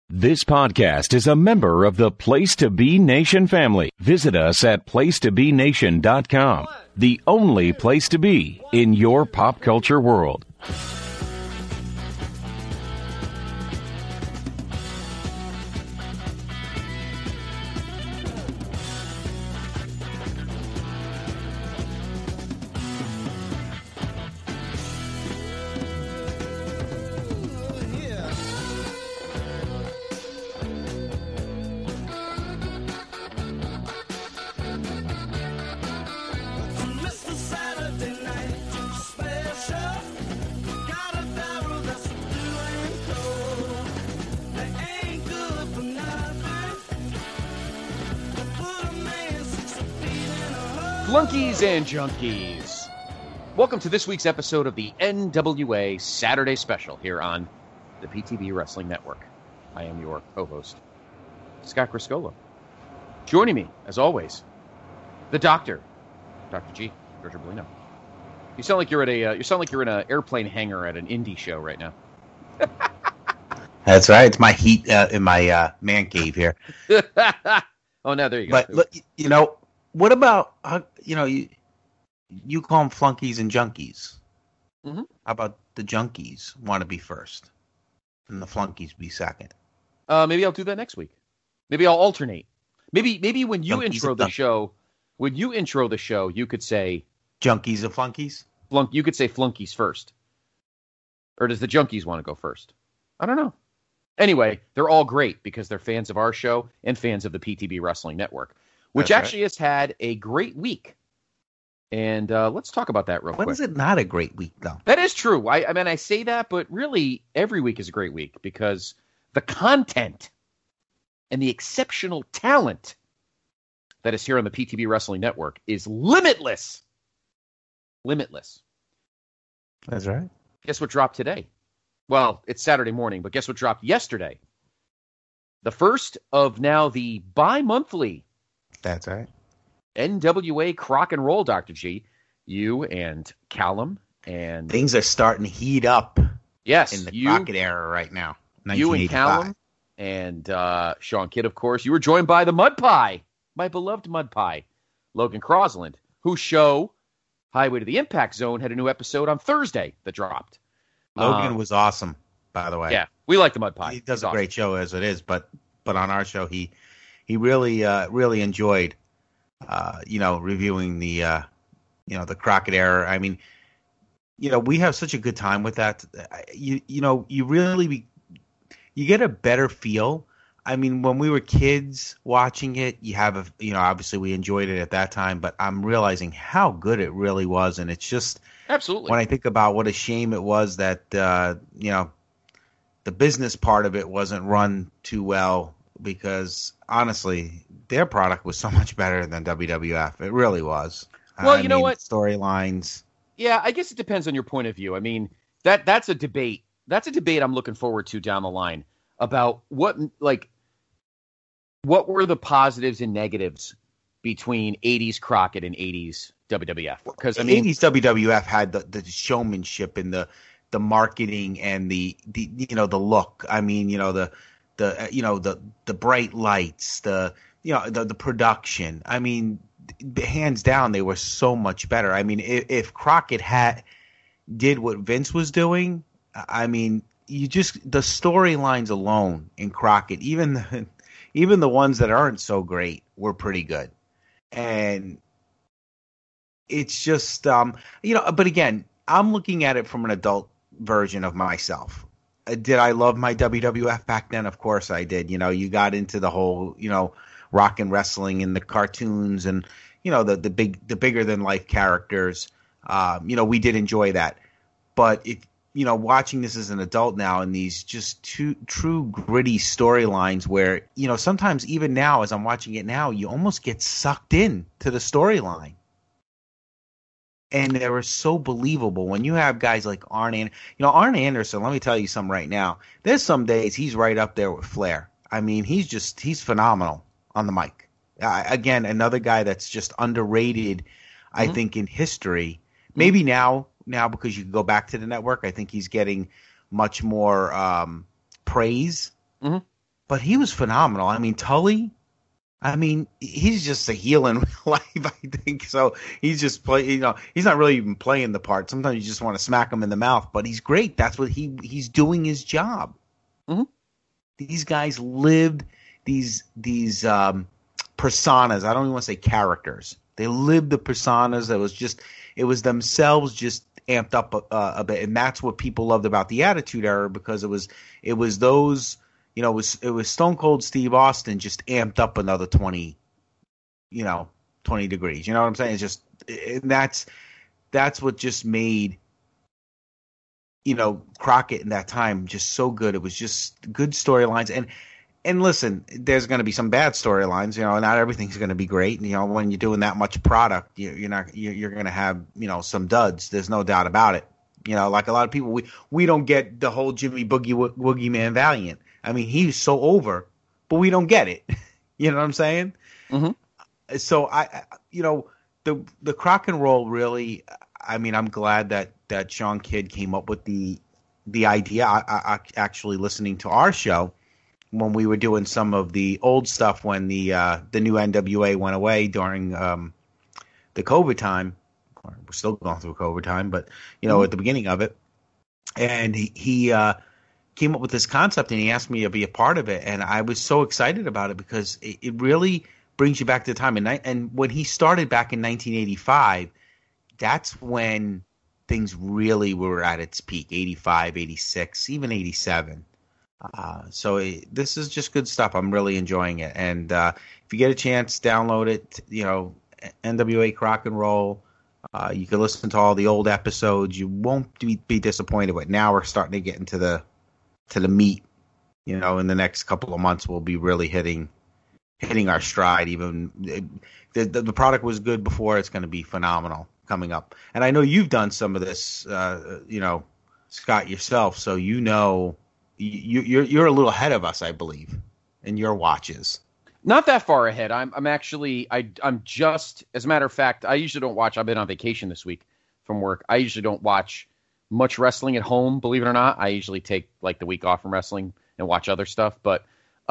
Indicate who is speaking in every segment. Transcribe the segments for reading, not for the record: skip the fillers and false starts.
Speaker 1: This podcast is a member of the Place to Be Nation family. Visit us at placetobenation.com, the only place to be in your pop culture world.
Speaker 2: Flunkies and junkies, welcome to this week's episode of the NWA Saturday Special here on the PTB Wrestling Network. I am your co-host, Scott Criscola. Joining me, as always, the Doctor, Dr. G, George Bolino. You sound like you're in an airplane hangar at an indie show right now.
Speaker 3: That's right. It's my heat in my man cave here.
Speaker 2: Oh, no, there you go.
Speaker 3: But look, you know. What about, you call them flunkies and junkies.
Speaker 2: Mm-hmm.
Speaker 3: How about the junkies want to be first and the flunkies be second?
Speaker 2: Maybe I'll do that next week. Maybe I'll alternate. Maybe when you intro the show, you could say
Speaker 3: junkies and flunkies.
Speaker 2: You could say flunkies first, or does the junkies want to go first? I don't know. Anyway, they're all great because they're fans of our show and fans of the PTB Wrestling Network, which actually has had a great week. And let's talk about that real quick.
Speaker 3: When is it not a great week, though?
Speaker 2: That is true. I mean, I say that, but really every week is a great week because the content and the exceptional talent that is here on the PTB Wrestling Network is limitless. Limitless.
Speaker 3: That's right.
Speaker 2: Guess what dropped today? Well, it's Saturday morning, but guess what dropped yesterday? The first of now the bi-monthly
Speaker 3: That's right.
Speaker 2: NWA Crock and Roll, Dr. G. You and Callum and...
Speaker 3: Things are starting to heat up
Speaker 2: yes,
Speaker 3: in the Crockett era right now.
Speaker 2: You and Callum and Sean Kidd, of course. You were joined by the Mud Pie, my beloved Mud Pie, Logan Crosland, whose show, Highway to the Impact Zone, had a new episode on Thursday that dropped.
Speaker 3: Logan was awesome, by the way.
Speaker 2: Yeah, we like the Mud Pie.
Speaker 3: He does a great show as it is, but on our show, he really enjoyed, reviewing the Crockett era. I mean, we have such a good time with that. You get a better feel. I mean, when we were kids watching it, obviously we enjoyed it at that time, but I'm realizing how good it really was. And it's just,
Speaker 2: absolutely,
Speaker 3: when I think about what a shame it was that, the business part of it wasn't run too well, because honestly, their product was so much better than WWF. It really was.
Speaker 2: Well, you know what?
Speaker 3: Storylines.
Speaker 2: Yeah, I guess it depends on your point of view. I mean, that's a debate. That's a debate I'm looking forward to down the line about what were the positives and negatives between 80s Crockett and 80s WWF? Because I mean,
Speaker 3: 80s WWF had the showmanship and the marketing and the look. I mean, the bright lights, the production. I mean, hands down, they were so much better. I mean, if Crockett did what Vince was doing, I mean, the storylines alone in Crockett, even the ones that aren't so great, were pretty good. And it's just, but again, I'm looking at it from an adult version of myself. Did I love my WWF back then? Of course I did. You got into the whole, rock and wrestling and the cartoons and, the bigger than life characters. We did enjoy that. But if, watching this as an adult now and these just true gritty storylines where, sometimes even now as I'm watching it now, you almost get sucked in to the storyline. And they were so believable when you have guys like Arn Anderson. Let me tell you something right now. There's some days he's right up there with Flair. I mean, he's phenomenal on the mic. Again, another guy that's just underrated, I think, in history. Maybe now because you can go back to the network, I think he's getting much more praise. but he was phenomenal. I mean, Tully, I mean, he's just a heel in real life, I think. So he's just he's not really even playing the part. Sometimes you just want to smack him in the mouth, but he's great. That's what he's doing his job.
Speaker 2: Mm-hmm.
Speaker 3: These guys lived these personas. I don't even want to say characters. They lived the personas. It was themselves just amped up a bit, and that's what people loved about the Attitude Era, because it was those, it was Stone Cold Steve Austin just amped up another 20 degrees. You know what I'm saying? It's just, and that's what just made Crockett in that time just so good. It was just good storylines. And listen, there's going to be some bad storylines. Not everything's going to be great. When you're doing that much product, you're going to have some duds. There's no doubt about it. Like a lot of people, we don't get the whole Jimmy Woogie Man Valiant. I mean, he's so over, but we don't get it. You know what I'm saying?
Speaker 2: Mm-hmm.
Speaker 3: So the Crock and Roll really. I mean, I'm glad that Sean Kidd came up with the idea. I actually listening to our show when we were doing some of the old stuff when the new NWA went away during the COVID time. We're still going through COVID time, but at the beginning of it, and he came up with this concept, and he asked me to be a part of it, and I was so excited about it because it really brings you back to the time. And when he started back in 1985, that's when things really were at its peak. 85, 86, even 87. So this is just good stuff. I'm really enjoying it. And if you get a chance, download it. NWA Crock and Roll. You can listen to all the old episodes. You won't be disappointed. But now we're starting to get into the meat. In the next couple of months, we'll be really hitting our stride. Even the product was good before. It's going to be phenomenal coming up. And I know you've done some of this, Scott, yourself. So you're a little ahead of us, I believe, in your watches.
Speaker 2: Not that far ahead. I'm actually I'm just, as a matter of fact, I usually don't watch. I've been on vacation this week from work. I usually don't watch much wrestling at home, believe it or not. I usually take like the week off from wrestling and watch other stuff. But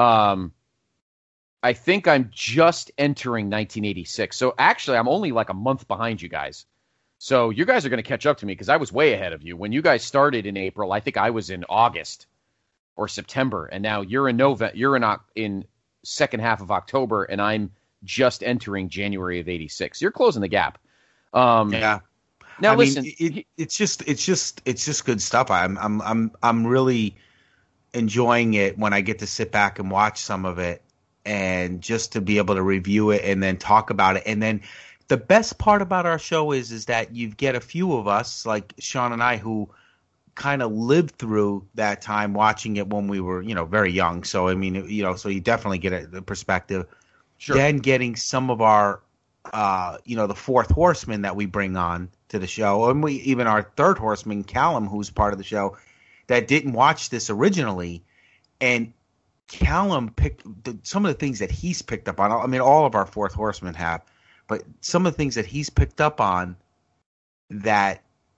Speaker 2: I think I'm just entering 1986. So actually, I'm only like a month behind you guys. So you guys are going to catch up to me because I was way ahead of you. When you guys started in April, I think I was in August or September, and now you're in second half of October, and I'm just entering January of '86. You're closing the gap.
Speaker 3: Yeah.
Speaker 2: Now listen,
Speaker 3: it's just good stuff. I'm really enjoying it when I get to sit back and watch some of it, and just to be able to review it and then talk about it. And then the best part about our show is that you get a few of us, like Sean and I, who kind of lived through that time watching it when we were, very young. So, I mean, so you definitely get the perspective. Sure. Then getting some of our, the fourth horseman that we bring on to the show, and even our third horseman, Callum, who's part of the show, that didn't watch this originally. And Callum picked some of the things that he's picked up on. I mean, all of our fourth horsemen have, but some of the things that he's picked up on that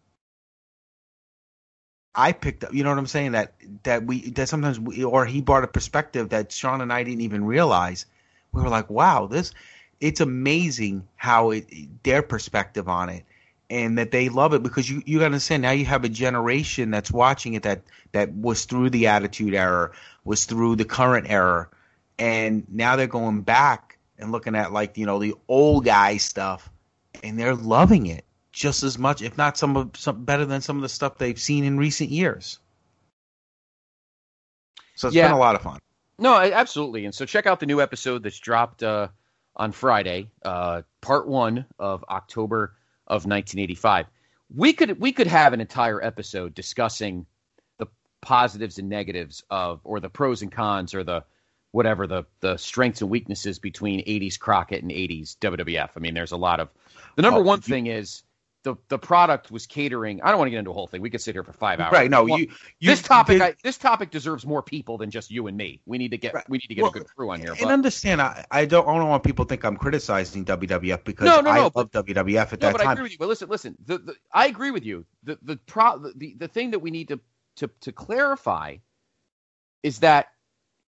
Speaker 3: I picked up, you know what I'm saying? That sometimes or he brought a perspective that Sean and I didn't even realize. We were like, wow, it's amazing how their perspective on it, and that they love it, because you got to understand, now you have a generation that's watching it that was through the Attitude Era, was through the current era, and now they're going back and looking at the old guy stuff, and they're loving it just as much, if not some better than some of the stuff they've seen in recent years. So it's been a lot of fun.
Speaker 2: No, absolutely. And so check out the new episode that's dropped on Friday, part 1 of October of 1985. We could have an entire episode discussing the positives and negatives of, or the pros and cons, or the whatever, the strengths and weaknesses between 80s Crockett and 80s WWF. I mean, there's a lot of, the number one thing is the product was catering. I don't want to get into a whole thing. We could sit here for 5 hours.
Speaker 3: Right. No,
Speaker 2: this topic deserves more people than just you and me. We need to get a good crew on here.
Speaker 3: And understand, I don't want people to think I'm criticizing WWF, because I love WWF at that time.
Speaker 2: I agree with you. But listen. I agree with you. The thing that we need to clarify is that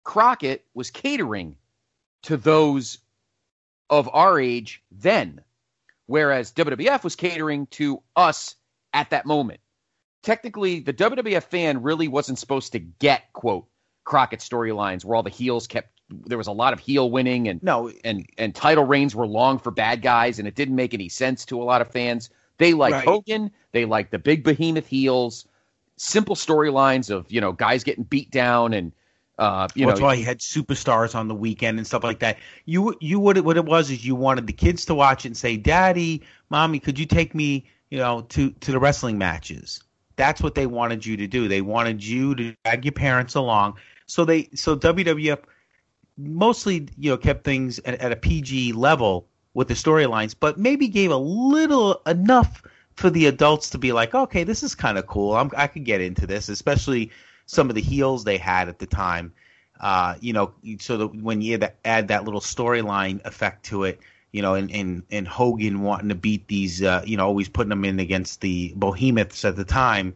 Speaker 2: Crockett was catering to those of our age then, whereas WWF was catering to us at that moment. Technically, the WWF fan really wasn't supposed to get, quote, Crockett storylines where all the heels there was a lot of heel winning and title reigns were long for bad guys, and it didn't make any sense to a lot of fans. They liked Hogan. They liked the big behemoth heels, simple storylines of, guys getting beat down and, that's why
Speaker 3: he had superstars on the weekend and stuff like that. What it was is you wanted the kids to watch it and say, Daddy, Mommy, could you take me, to the wrestling matches? That's what they wanted you to do. They wanted you to drag your parents along. So WWF mostly, kept things at a PG level with the storylines, but maybe gave enough for the adults to be like, okay, this is kind of cool. I could get into this, especially some of the heels they had at the time. So that when you add that little storyline effect to it, and Hogan wanting to beat these, always putting them in against the behemoths at the time,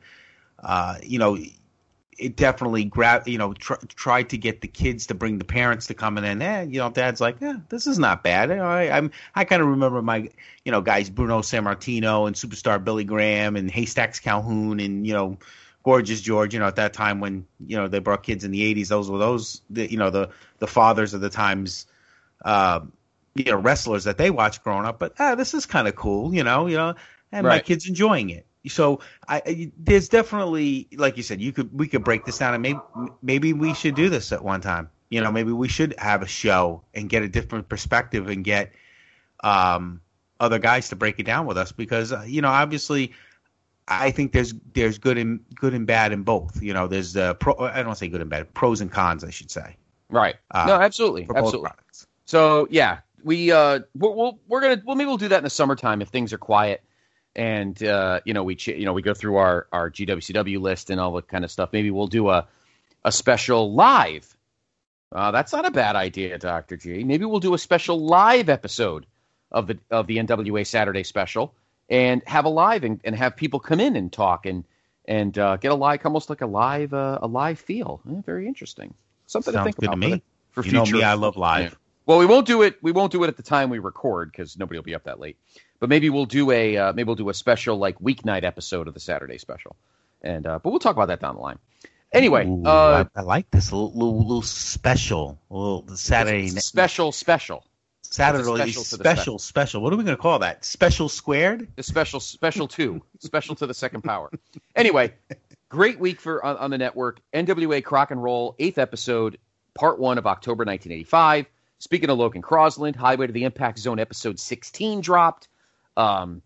Speaker 3: it definitely tried to get the kids to bring the parents to come in and, Dad's like, this is not bad. I kind of remember my, guys, Bruno Sammartino and Superstar Billy Graham and Haystacks Calhoun and, Gorgeous George, at that time when, they brought kids in the 80s, those were the fathers of the times, wrestlers that they watched growing up. But this is kind of cool, and my kid's enjoying it. So there's definitely, like you said, we could break this down, and maybe we should do this at one time. Maybe we should have a show and get a different perspective and get other guys to break it down with us, because obviously I think there's good and bad in both. There's I don't want to say good and bad, pros and cons, I should say.
Speaker 2: Right. No, absolutely, absolutely. So yeah, maybe we'll do that in the summertime if things are quiet, and we go through our GWCW list and all that kind of stuff. Maybe we'll do a special live. That's not a bad idea, Dr. G. Maybe we'll do a special live episode of the NWA Saturday Special. And have a live and have people come in and talk and get a live, almost like a live feel. Very interesting. Something
Speaker 3: Sounds
Speaker 2: to think
Speaker 3: good
Speaker 2: about
Speaker 3: to me.
Speaker 2: for future.
Speaker 3: Me, I love live.
Speaker 2: Yeah. Well, we won't do it at the time we record because nobody will be up that late. But maybe we'll do a special like weeknight episode of the Saturday Special, and but we'll talk about that down the line. Anyway,
Speaker 3: I like this little special, the Saturday
Speaker 2: special.
Speaker 3: Saturday special. What are we going to call that? Special squared?
Speaker 2: The special 2. Special to the second power. Anyway, great week on the network. NWA Crock and Roll, 8th episode, part 1 of October 1985. Speaking of Logan Crosland, Highway to the Impact Zone episode 16 dropped. Him,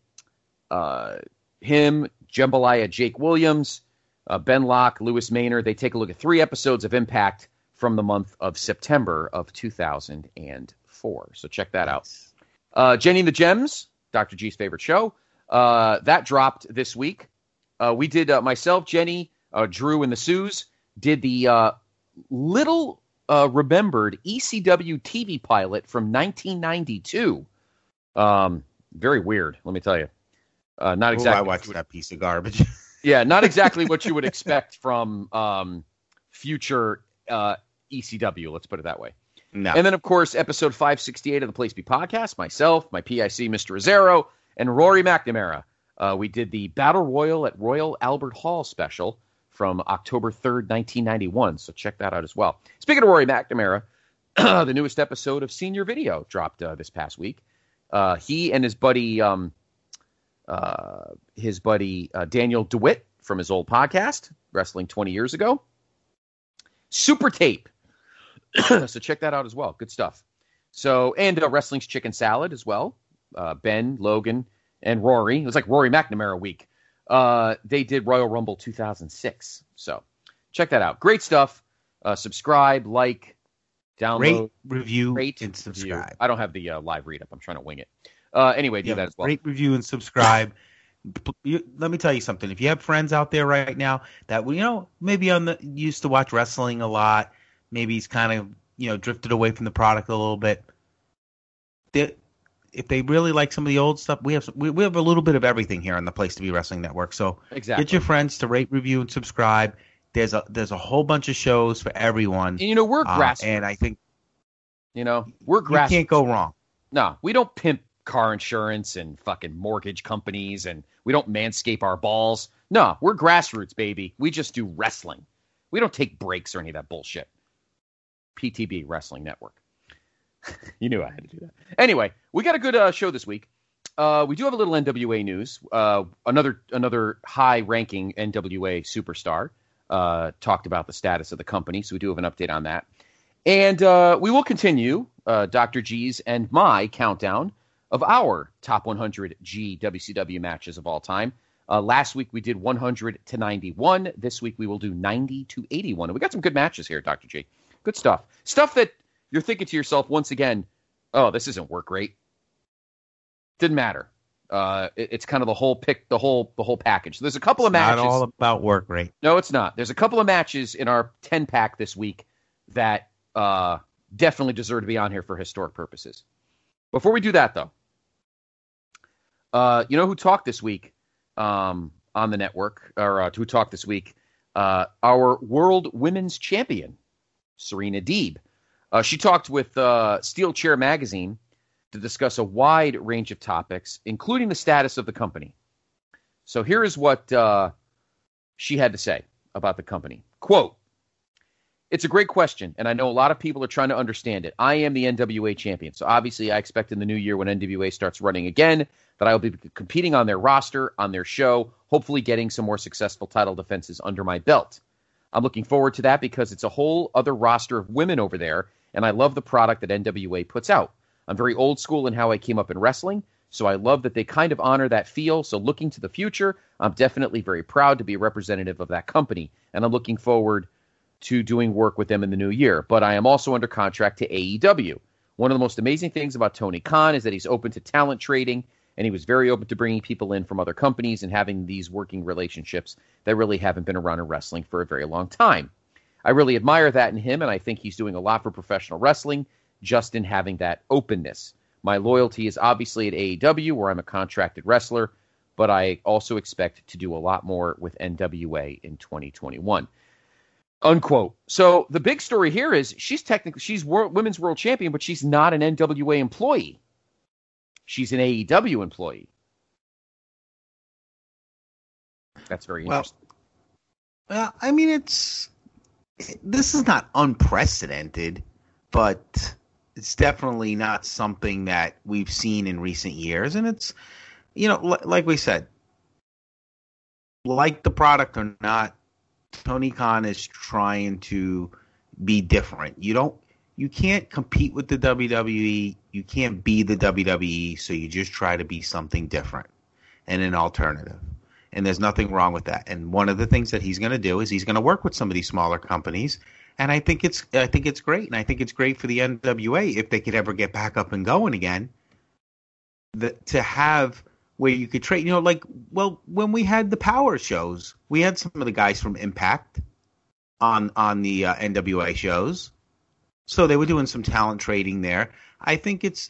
Speaker 2: Jambalaya Jake Williams, Ben Locke, Lewis Maynard, they take a look at 3 episodes of Impact from the month of September of 2004. So check that out. Jenny and the Gems, Dr. G's favorite show, that dropped this week. We did, myself, Jenny, Drew, and the Sues did the little remembered ECW TV pilot from 1992. Very weird, let me tell you. Not exactly.
Speaker 3: I watched that piece of garbage.
Speaker 2: Yeah, not exactly what you would expect from future ECW, let's put it that way.
Speaker 3: No.
Speaker 2: And then, of course, episode 568 of the Place Be Podcast, myself, my PIC, Mr. Rizzero, and Rory McNamara. We did the Battle Royal at Royal Albert Hall special from October 3rd, 1991. So check that out as well. Speaking of Rory McNamara, the newest episode of Senior Video dropped this past week. He and his buddy Daniel DeWitt from his old podcast, Wrestling 20 Years Ago. Super Tape. So check that out as well. Good stuff. So, and Wrestling's Chicken Salad as well. Ben, Logan, and Rory. It was like Rory McNamara week. They did Royal Rumble 2006. So check that out. Great stuff. Subscribe, like, download,
Speaker 3: rate, and subscribe.
Speaker 2: Review. I don't have the live read up. I'm trying to wing it. Anyway, do that as well.
Speaker 3: Rate, review, and subscribe. Let me tell you something. If you have friends out there right now that maybe used to watch wrestling a lot, maybe he's kind of drifted away from the product a little bit. If they really like some of the old stuff, we have a little bit of everything here on the Place to Be Wrestling Network. So
Speaker 2: exactly.
Speaker 3: Get your friends to rate, review, and subscribe. There's a whole bunch of shows for everyone.
Speaker 2: And, we're grassroots.
Speaker 3: And I think,
Speaker 2: we're grassroots.
Speaker 3: You can't go wrong.
Speaker 2: No, we don't pimp car insurance and fucking mortgage companies, and we don't manscape our balls. No, we're grassroots, baby. We just do wrestling. We don't take breaks or any of that bullshit. PTB Wrestling Network. You knew I had to do that. Anyway, we got a good show this week. We do have a little NWA news. Another high-ranking NWA superstar talked about the status of the company, so we do have an update on that. And we will continue Dr. G's and my countdown of our top 100 WCW matches of all time. Last week we did 100 to 91. This week we will do 90 to 81. And we got some good matches here, Dr. G. Good stuff. Stuff that you're thinking to yourself once again, oh, this isn't work rate. Didn't matter. It's kind of the whole package. There's a couple of matches.
Speaker 3: Not all about work rate.
Speaker 2: No, it's not. There's a couple of matches in our 10-pack this week that definitely deserve to be on here for historic purposes. Before we do that, though, you know who talked this week on the network, or who talked this week? Our world women's champion, Serena Deeb. She talked with Steel Chair Magazine to discuss a wide range of topics, including the status of the company. So here is what she had to say about the company. Quote, "It's a great question, and I know a lot of people are trying to understand it. I am the NWA champion, so obviously I expect in the new year when NWA starts running again that I will be competing on their roster, on their show, hopefully getting some more successful title defenses under my belt. I'm looking forward to that because it's a whole other roster of women over there, and I love the product that NWA puts out. I'm very old school in how I came up in wrestling, so I love that they kind of honor that feel. So looking to the future, I'm definitely very proud to be a representative of that company, and I'm looking forward to doing work with them in the new year. But I am also under contract to AEW. One of the most amazing things about Tony Khan is that he's open to talent trading, and he was very open to bringing people in from other companies and having these working relationships that really haven't been around in wrestling for a very long time. I really admire that in him, and I think he's doing a lot for professional wrestling just in having that openness. My loyalty is obviously at AEW, where I'm a contracted wrestler, but I also expect to do a lot more with NWA in 2021. Unquote. So the big story here is she's women's world champion, but she's not an NWA employee. She's an AEW employee. That's very interesting.
Speaker 3: Well, I mean, this is not unprecedented, but it's definitely not something that we've seen in recent years. And it's, like we said, like the product or not, Tony Khan is trying to be different. You can't compete with the WWE. You can't be the WWE. So you just try to be something different and an alternative. And there's nothing wrong with that. And one of the things that he's going to do is he's going to work with some of these smaller companies. And I think it's great. And I think it's great for the NWA if they could ever get back up and going again. To have where you could trade, when we had the Power shows, we had some of the guys from Impact on the NWA shows. So they were doing some talent trading there. I think it's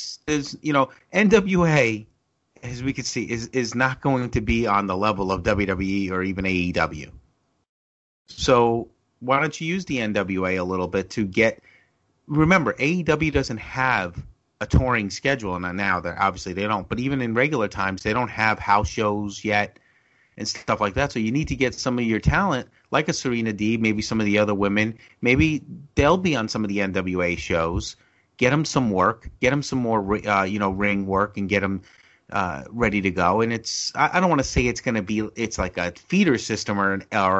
Speaker 3: NWA, as we can see, is not going to be on the level of WWE or even AEW. So why don't you use the NWA a little bit to remember, AEW doesn't have a touring schedule, and now obviously they don't, but even in regular times, they don't have house shows yet and stuff like that. So you need to get some of your talent, like a Serena Deeb, maybe some of the other women, maybe they'll be on some of the NWA shows, get them some work, get them some more, ring work, and get them ready to go. And I don't want to say it's like a feeder system or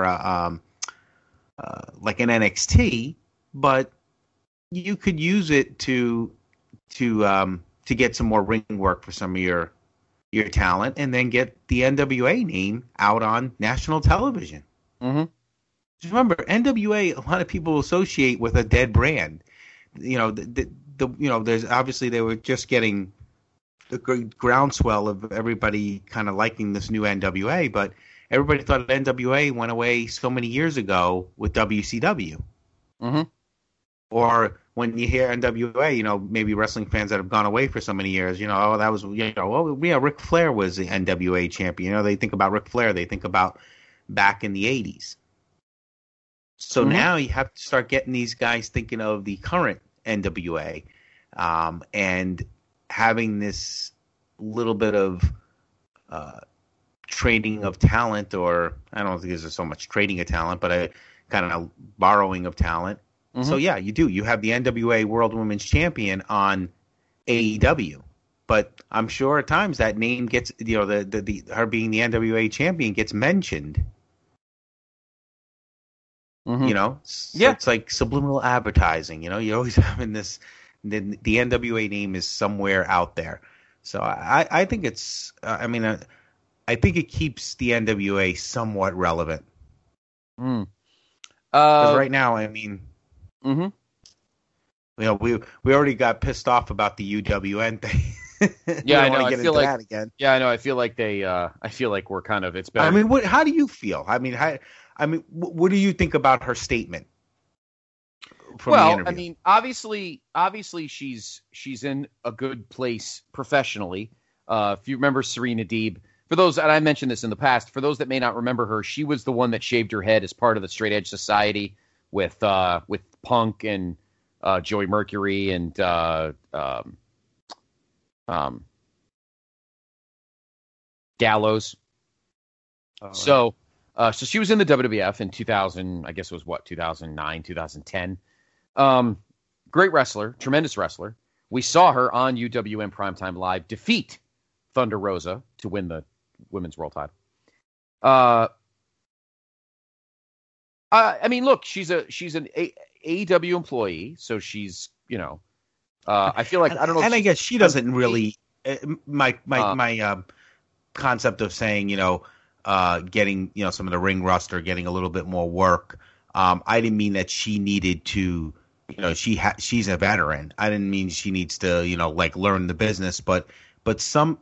Speaker 3: like an NXT, but you could use it to get some more ring work for some of your talent, and then get the NWA name out on national television.
Speaker 2: Mm-hmm.
Speaker 3: Just remember, NWA, a lot of people associate with a dead brand. There's obviously they were just getting the groundswell of everybody kind of liking this new NWA, but everybody thought NWA went away so many years ago with WCW.
Speaker 2: Mm-hmm. Or
Speaker 3: when you hear NWA, maybe wrestling fans that have gone away for so many years, that was, Ric Flair was the NWA champion. They think about Ric Flair. They think about back in the 80s. So now you have to start getting these guys thinking of the current NWA, and having this little bit of trading of talent, or I don't think there's so much trading of talent, but a kind of borrowing of talent. So yeah, you do. You have the NWA World Women's Champion on AEW, but I'm sure at times that name gets, the her being the NWA champion gets mentioned. So it's like subliminal advertising. You're always having this. The NWA name is somewhere out there. So I think it's. I think it keeps the NWA somewhat relevant. Because right now, we already got pissed off about the UWN thing.
Speaker 2: Yeah, I know. I feel like that again. Yeah, I know. I feel like I feel like we're kind of. It's better.
Speaker 3: How do you feel? What do you think about her statement?
Speaker 2: Well, obviously she's in a good place professionally. If you remember Serena Deeb, for those, and I mentioned this in the past, for those that may not remember her, she was the one that shaved her head as part of the Straight Edge Society with Punk and Joey Mercury and Gallows. So she was in the WWF in 2000, I guess it was 2009, 2010. Great wrestler, tremendous wrestler. We saw her on UWN Primetime Live defeat Thunder Rosa to win the women's world title. Look, she's an AEW employee, so she's, I feel like, I don't know.
Speaker 3: And I guess she doesn't really, my concept of saying, getting, some of the ring roster, getting a little bit more work. I didn't mean that she needed to, she's a veteran. I didn't mean she needs to, learn the business, but some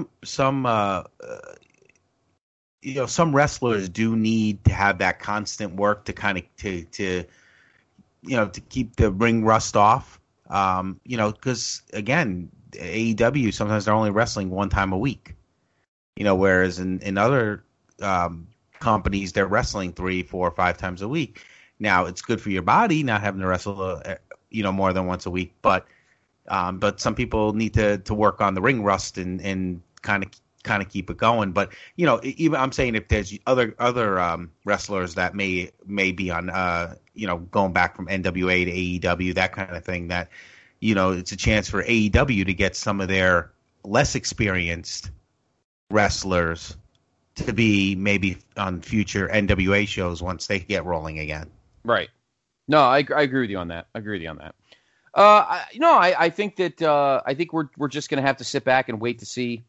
Speaker 3: wrestlers do need to have that constant work to kind of to keep the ring rust off. Because again, AEW sometimes they're only wrestling one time a week. Whereas in other companies they're wrestling 3, 4, 5 times a week. Now it's good for your body not having to wrestle more than once a week, but some people need to work on the ring rust and kind of keep it going. But even I'm saying if there's other wrestlers that may be on going back from NWA to AEW, that kind of thing, that it's a chance for AEW to get some of their less experienced wrestlers to be maybe on future NWA shows once they get rolling again.
Speaker 2: Right. No, I agree with you on that. I think that I think we're just going to have to sit back and wait to see,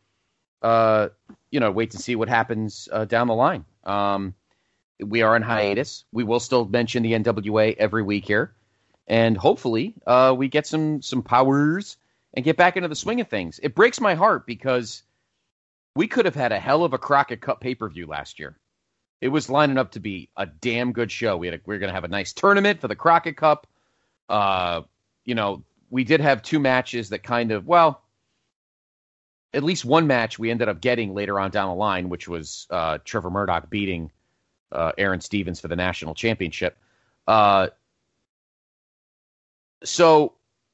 Speaker 2: what happens down the line. We are in hiatus. We will still mention the NWA every week here, and hopefully we get some powers and get back into the swing of things. It breaks my heart because we could have had a hell of a Crockett Cup pay-per-view last year. It was lining up to be a damn good show. We were going to have a nice tournament for the Crockett Cup. We did have 2 matches that kind of, at least one match we ended up getting later on down the line, which was Trevor Murdoch beating Aaron Stevens for the national championship. So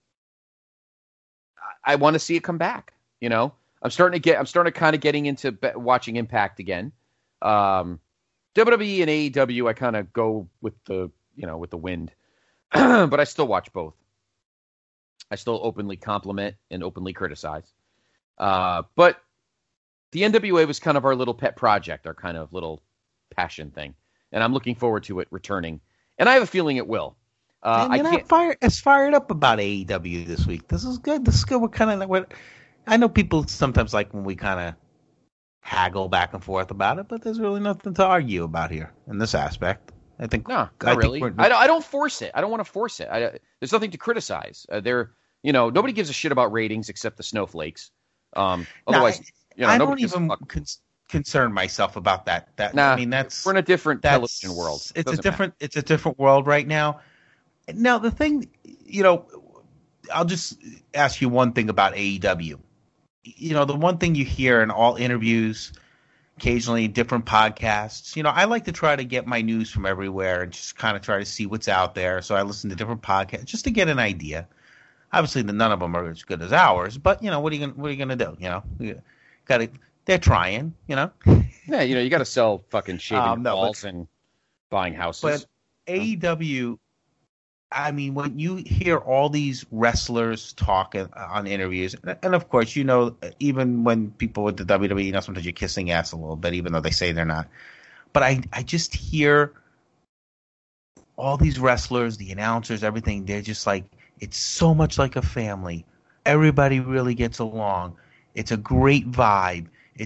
Speaker 2: I want to see it come back. I'm starting to kind of getting into watching Impact again. WWE and AEW, I kind of go with the wind, but I still watch both. I still openly compliment and openly criticize. But the NWA was kind of our little pet project, our kind of little passion thing. And I'm looking forward to it returning. And I have a feeling it will.
Speaker 3: I'm fired up about AEW this week. This is good. We're kind of I know people sometimes like when we kind of haggle back and forth about it, but there's really nothing to argue about here in this aspect. I think
Speaker 2: no, not really. I don't force it. I don't want to force it. There's nothing to criticize. Nobody gives a shit about ratings except the snowflakes. Otherwise,
Speaker 3: I don't even concern myself about that.
Speaker 2: We're in a different television world.
Speaker 3: It's a different world right now. Now the thing, I'll just ask you one thing about AEW. The one thing you hear in all interviews occasionally different podcasts. I like to try to get my news from everywhere and just kind of try to see what's out there. So I listen to different podcasts just to get an idea. Obviously, none of them are as good as ours, but what are you gonna do? They're trying.
Speaker 2: Yeah, you got to sell fucking shaving balls and buying houses.
Speaker 3: But AEW, I mean, when you hear all these wrestlers talk on interviews, and of course, even when people with the WWE, sometimes you're kissing ass a little bit, even though they say they're not. But I just hear all these wrestlers, the announcers, everything. They're just like, it's so much like a family. Everybody really gets along. It's a great vibe.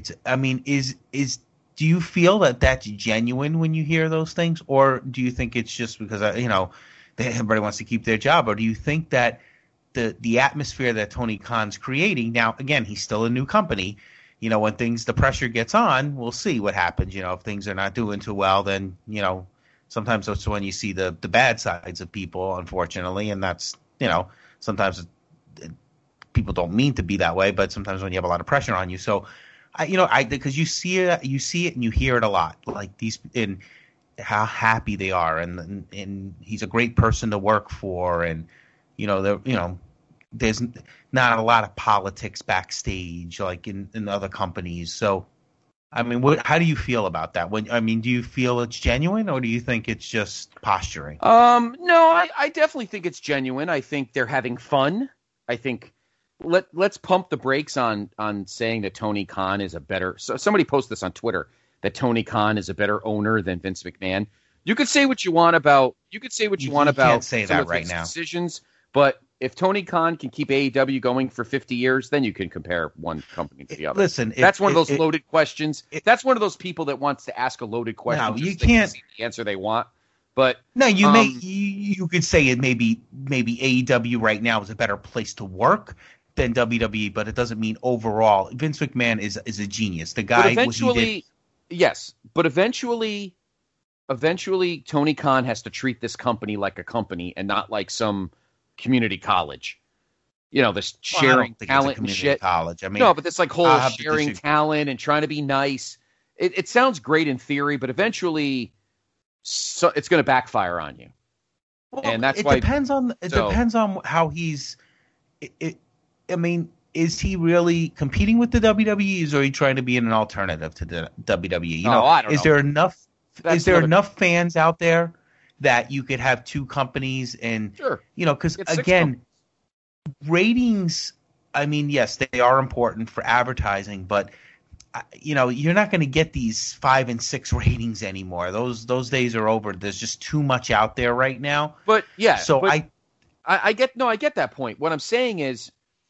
Speaker 3: Do you feel that that's genuine when you hear those things, or do you think it's just because everybody wants to keep their job, or do you think that the atmosphere that Tony Khan's creating now? Again, he's still a new company. When the pressure gets on, we'll see what happens. If things are not doing too well, then sometimes that's when you see the bad sides of people, unfortunately, and that's sometimes people don't mean to be that way, but sometimes when you have a lot of pressure on you. So, because you see it and you hear it a lot, like these in how happy they are, and he's a great person to work for, and there's not a lot of politics backstage like in other companies. So, I mean, how do you feel about that? Do you feel it's genuine, or do you think it's just posturing?
Speaker 2: No, I definitely think it's genuine. I think they're having fun. I think let's pump the brakes on saying that Tony Khan is a better. So somebody posted this on Twitter that Tony Khan is a better owner than Vince McMahon. You could say what you want about. You can't
Speaker 3: say that right now.
Speaker 2: Decisions, but if Tony Khan can keep AEW going for 50 years, then you can compare one company to the other.
Speaker 3: Listen,
Speaker 2: that's one of those loaded questions. That's one of those people that wants to ask a loaded question.
Speaker 3: No, you can't
Speaker 2: see the answer they want. But
Speaker 3: no, you could say it maybe AEW right now is a better place to work than WWE, but it doesn't mean overall. Vince McMahon is a genius. The guy.
Speaker 2: But eventually, yes, but eventually, Tony Khan has to treat this company like a company and not like some community college. This sharing talent and shit.
Speaker 3: College. I mean,
Speaker 2: no, but this like whole sharing talent and trying to be nice. It sounds great in theory, but eventually, it's going to backfire on you.
Speaker 3: Well,
Speaker 2: and that's
Speaker 3: it
Speaker 2: why
Speaker 3: depends on how he's. Is he really competing with the WWE, or are you trying to be an alternative to the WWE?
Speaker 2: I don't know.
Speaker 3: Is there enough fans out there that you could have two companies and
Speaker 2: sure.
Speaker 3: Because again, ratings, yes, they are important for advertising, but you're not going to get these 5 and 6 ratings anymore. Those days are over. There's just too much out there right now.
Speaker 2: But yeah,
Speaker 3: so
Speaker 2: I get that point. What I'm saying is,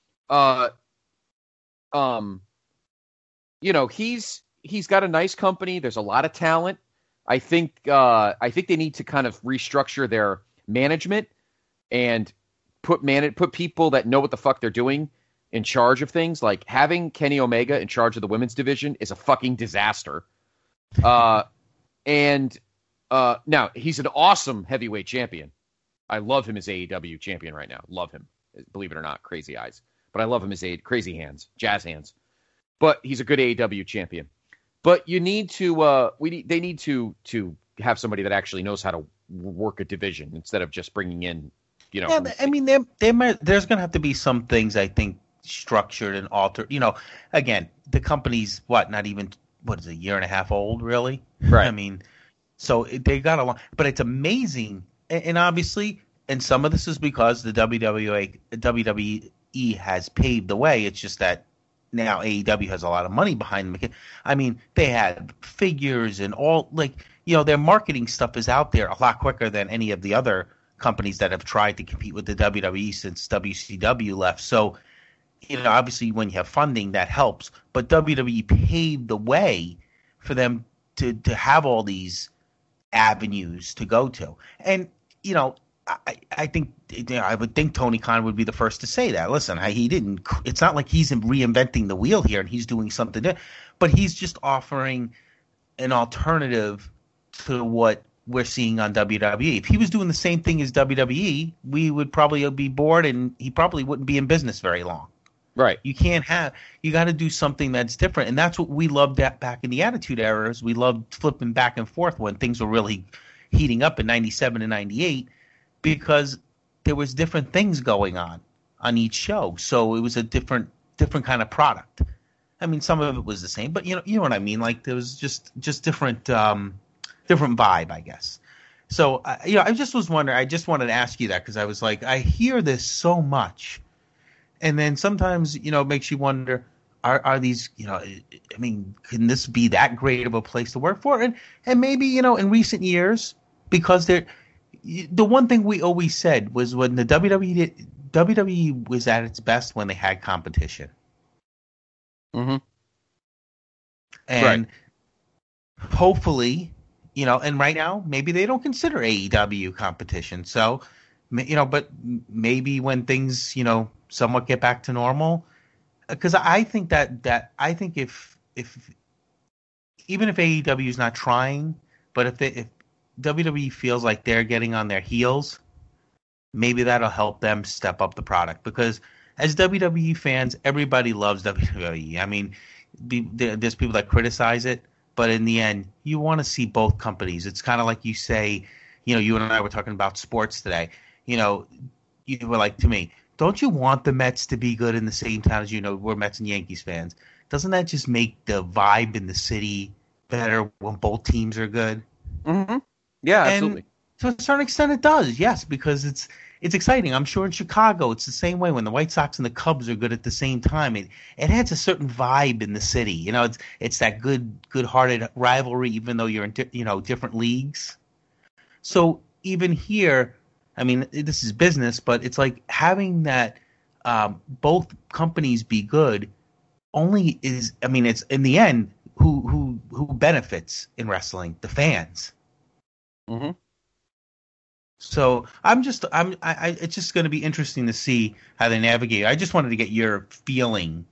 Speaker 2: he's got a nice company. There's a lot of talent. I think they need to kind of restructure their management and put people that know what the fuck they're doing in charge of things. Like having Kenny Omega in charge of the women's division is a fucking disaster. Now he's an awesome heavyweight champion. I love him as AEW champion right now. Love him. Believe it or not, crazy eyes. But I love him as crazy hands, jazz hands. But he's a good AEW champion. But you need to they need to have somebody that actually knows how to work a division instead of just bringing in,
Speaker 3: Yeah, there's going to have to be some things, I think, structured and altered. Again, the company's not even a year and a half old, really.
Speaker 2: Right.
Speaker 3: So they got along, but it's amazing, and obviously, and some of this is because the WWE has paved the way. It's just that now AEW has a lot of money behind them. They had figures and all, their marketing stuff is out there a lot quicker than any of the other companies that have tried to compete with the WWE since WCW left. So, obviously when you have funding, that helps. But WWE paved the way for them to have all these avenues to go to. And, I think I would think Tony Khan would be the first to say that. Listen, it's not like he's reinventing the wheel here and he's doing something different, but he's just offering an alternative to what we're seeing on WWE. If he was doing the same thing as WWE, we would probably be bored and he probably wouldn't be in business very long.
Speaker 2: Right.
Speaker 3: You got to do something that's different. And that's what we loved back in the Attitude Eras. We loved flipping back and forth when things were really heating up in 97 and 98 because there was different things going on each show. So it was a different kind of product. I mean, some of it was the same, but you know what I mean? Like there was just different vibe, I guess. So, I just was wondering, I just wanted to ask you that because I was like, I hear this so much. And then sometimes, it makes you wonder, are these, I mean, can this be that great of a place to work for? And maybe, in recent years, because the one thing we always said was when the WWE was at its best when they had competition.
Speaker 2: Mm-hmm.
Speaker 3: And hopefully, and right now, maybe they don't consider AEW competition. So, but maybe when things, somewhat get back to normal, because I think that if even if AEW is not trying, but if WWE feels like they're getting on their heels, maybe that'll help them step up the product. Because as WWE fans, everybody loves WWE. I mean, there's people that criticize it, but in the end, you want to see both companies. It's kind of like you say, you and I were talking about sports today. You were like to me, don't you want the Mets to be good in the same town as we're Mets and Yankees fans? Doesn't that just make the vibe in the city better when both teams are good?
Speaker 2: Mm-hmm. Yeah, absolutely.
Speaker 3: And to a certain extent, it does. Yes, because it's exciting. I'm sure in Chicago, it's the same way when the White Sox and the Cubs are good at the same time. It adds a certain vibe in the city. It's that good-hearted rivalry, even though you're in different leagues. So even here, I mean, this is business, but it's like having that both companies be good only is. I mean, it's in the end who benefits in wrestling? The fans.
Speaker 2: Mm-hmm.
Speaker 3: So it's just going to be interesting to see how they navigate. I just wanted to get your feeling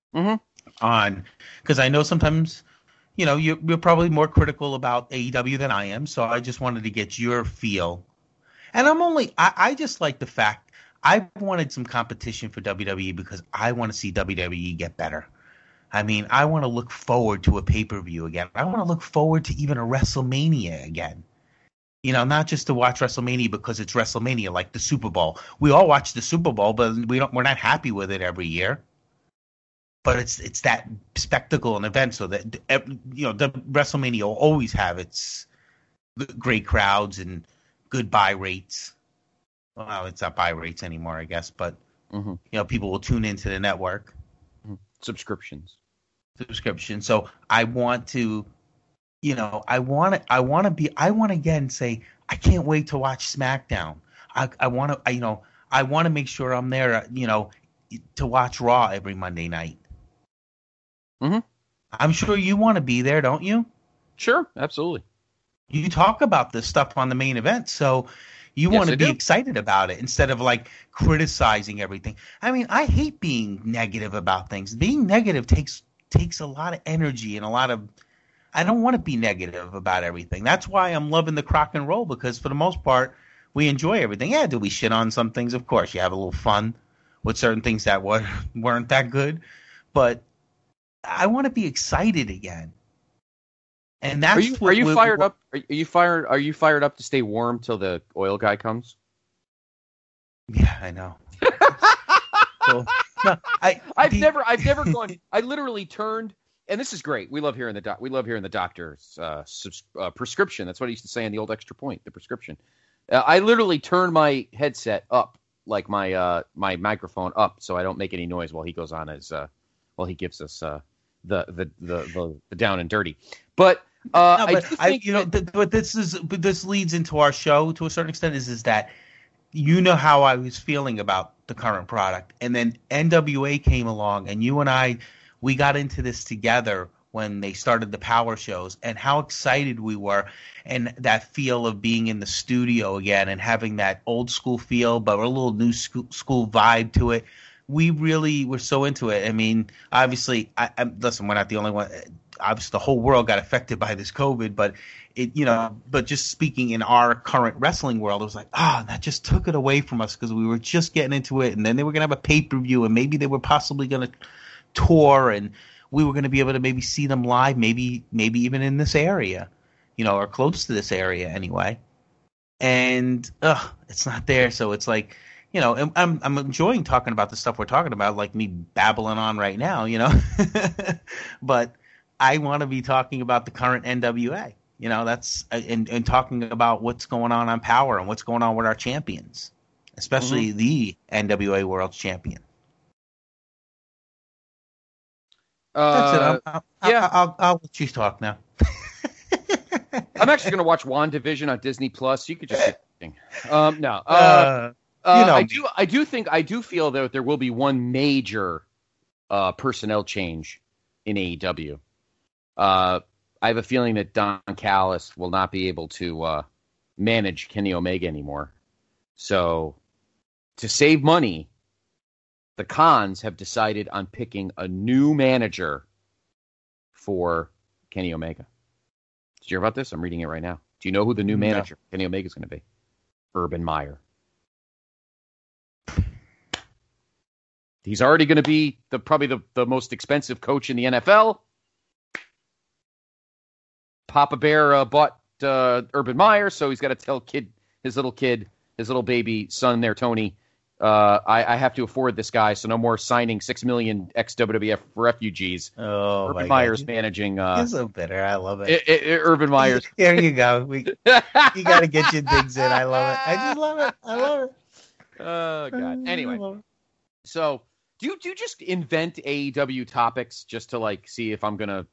Speaker 3: on, because I know sometimes, you're probably more critical about AEW than I am. So I just wanted to get your feel. And I just like the fact I wanted some competition for WWE because I want to see WWE get better. I mean, I want to look forward to a pay-per-view again. I want to look forward to even a WrestleMania again. Not just to watch WrestleMania because it's WrestleMania, like the Super Bowl. We all watch the Super Bowl, but we're not happy with it every year. But it's that spectacle and event, so that the WrestleMania will always have its great crowds and good buy rates. Well, it's not buy rates anymore, I guess, but people will tune into the network.
Speaker 2: Subscriptions.
Speaker 3: So I want to. I want to again say, I can't wait to watch SmackDown. I want to make sure I'm there, to watch Raw every Monday night.
Speaker 2: Mm-hmm.
Speaker 3: I'm sure you want to be there, don't you?
Speaker 2: Sure, absolutely.
Speaker 3: You talk about this stuff on the main event, so you want to be excited about it instead of like criticizing everything. I mean, I hate being negative about things. Being negative takes a lot of energy and a lot of. I don't want to be negative about everything. That's why I'm loving the Crock and Roll, because for the most part, we enjoy everything. Yeah, do we shit on some things? Of course, you have a little fun with certain things that weren't that good, but I want to be excited again. And that's
Speaker 2: are you fired up? Are you fired up to stay warm till the oil guy comes?
Speaker 3: Yeah, I know. So, no,
Speaker 2: I've never gone. I literally turned. And this is great. We love hearing the doctor's prescription. That's what he used to say in the old Extra Point, the prescription. I literally turned my headset up, like my microphone up, so I don't make any noise while he goes on while he gives us the down and dirty. But
Speaker 3: this leads into our show to a certain extent. Is that how I was feeling about the current product, and then NWA came along, and you and I. We got into this together when they started the power shows, and how excited we were, and that feel of being in the studio again and having that old school feel, but a little new school vibe to it. We really were so into it. I mean, obviously, listen, we're not the only one. obviously the whole world got affected by this COVID, but but just speaking in our current wrestling world, it was like, that just took it away from us because we were just getting into it, and then they were going to have a pay-per-view, and maybe they were possibly going to tour, and we were going to be able to maybe see them live, maybe even in this area, or close to this area anyway. And it's not there, so it's like, I'm enjoying talking about the stuff we're talking about, like me babbling on right now, but I want to be talking about the current NWA, that's and talking about what's going on Power and what's going on with our champions, especially the NWA World Champion. That's it. I'll let you talk now.
Speaker 2: I'm actually going to watch WandaVision on Disney Plus. You could just keep thinking. I do feel that there will be one major personnel change in AEW. I have a feeling that Don Callis will not be able to manage Kenny Omega anymore. So, to save money, the Khans have decided on picking a new manager for Kenny Omega. Did you hear about this? I'm reading it right now. Do you know who the new manager for Kenny Omega is going to be? Urban Meyer. He's already going to be probably the most expensive coach in the NFL. Papa Bear bought Urban Meyer, so he's got to tell his little baby son there, Tony, I have to afford this guy, so no more signing 6 million ex-WWF refugees.
Speaker 3: Oh,
Speaker 2: Urban Meyer's managing.
Speaker 3: He's so bitter. I love it.
Speaker 2: Urban Meyer's.
Speaker 3: Here you go. You got to get your digs in. I love it. I just love it. I love it.
Speaker 2: Oh, God. Anyway, so do you just invent AEW topics just to, see if I'm going to,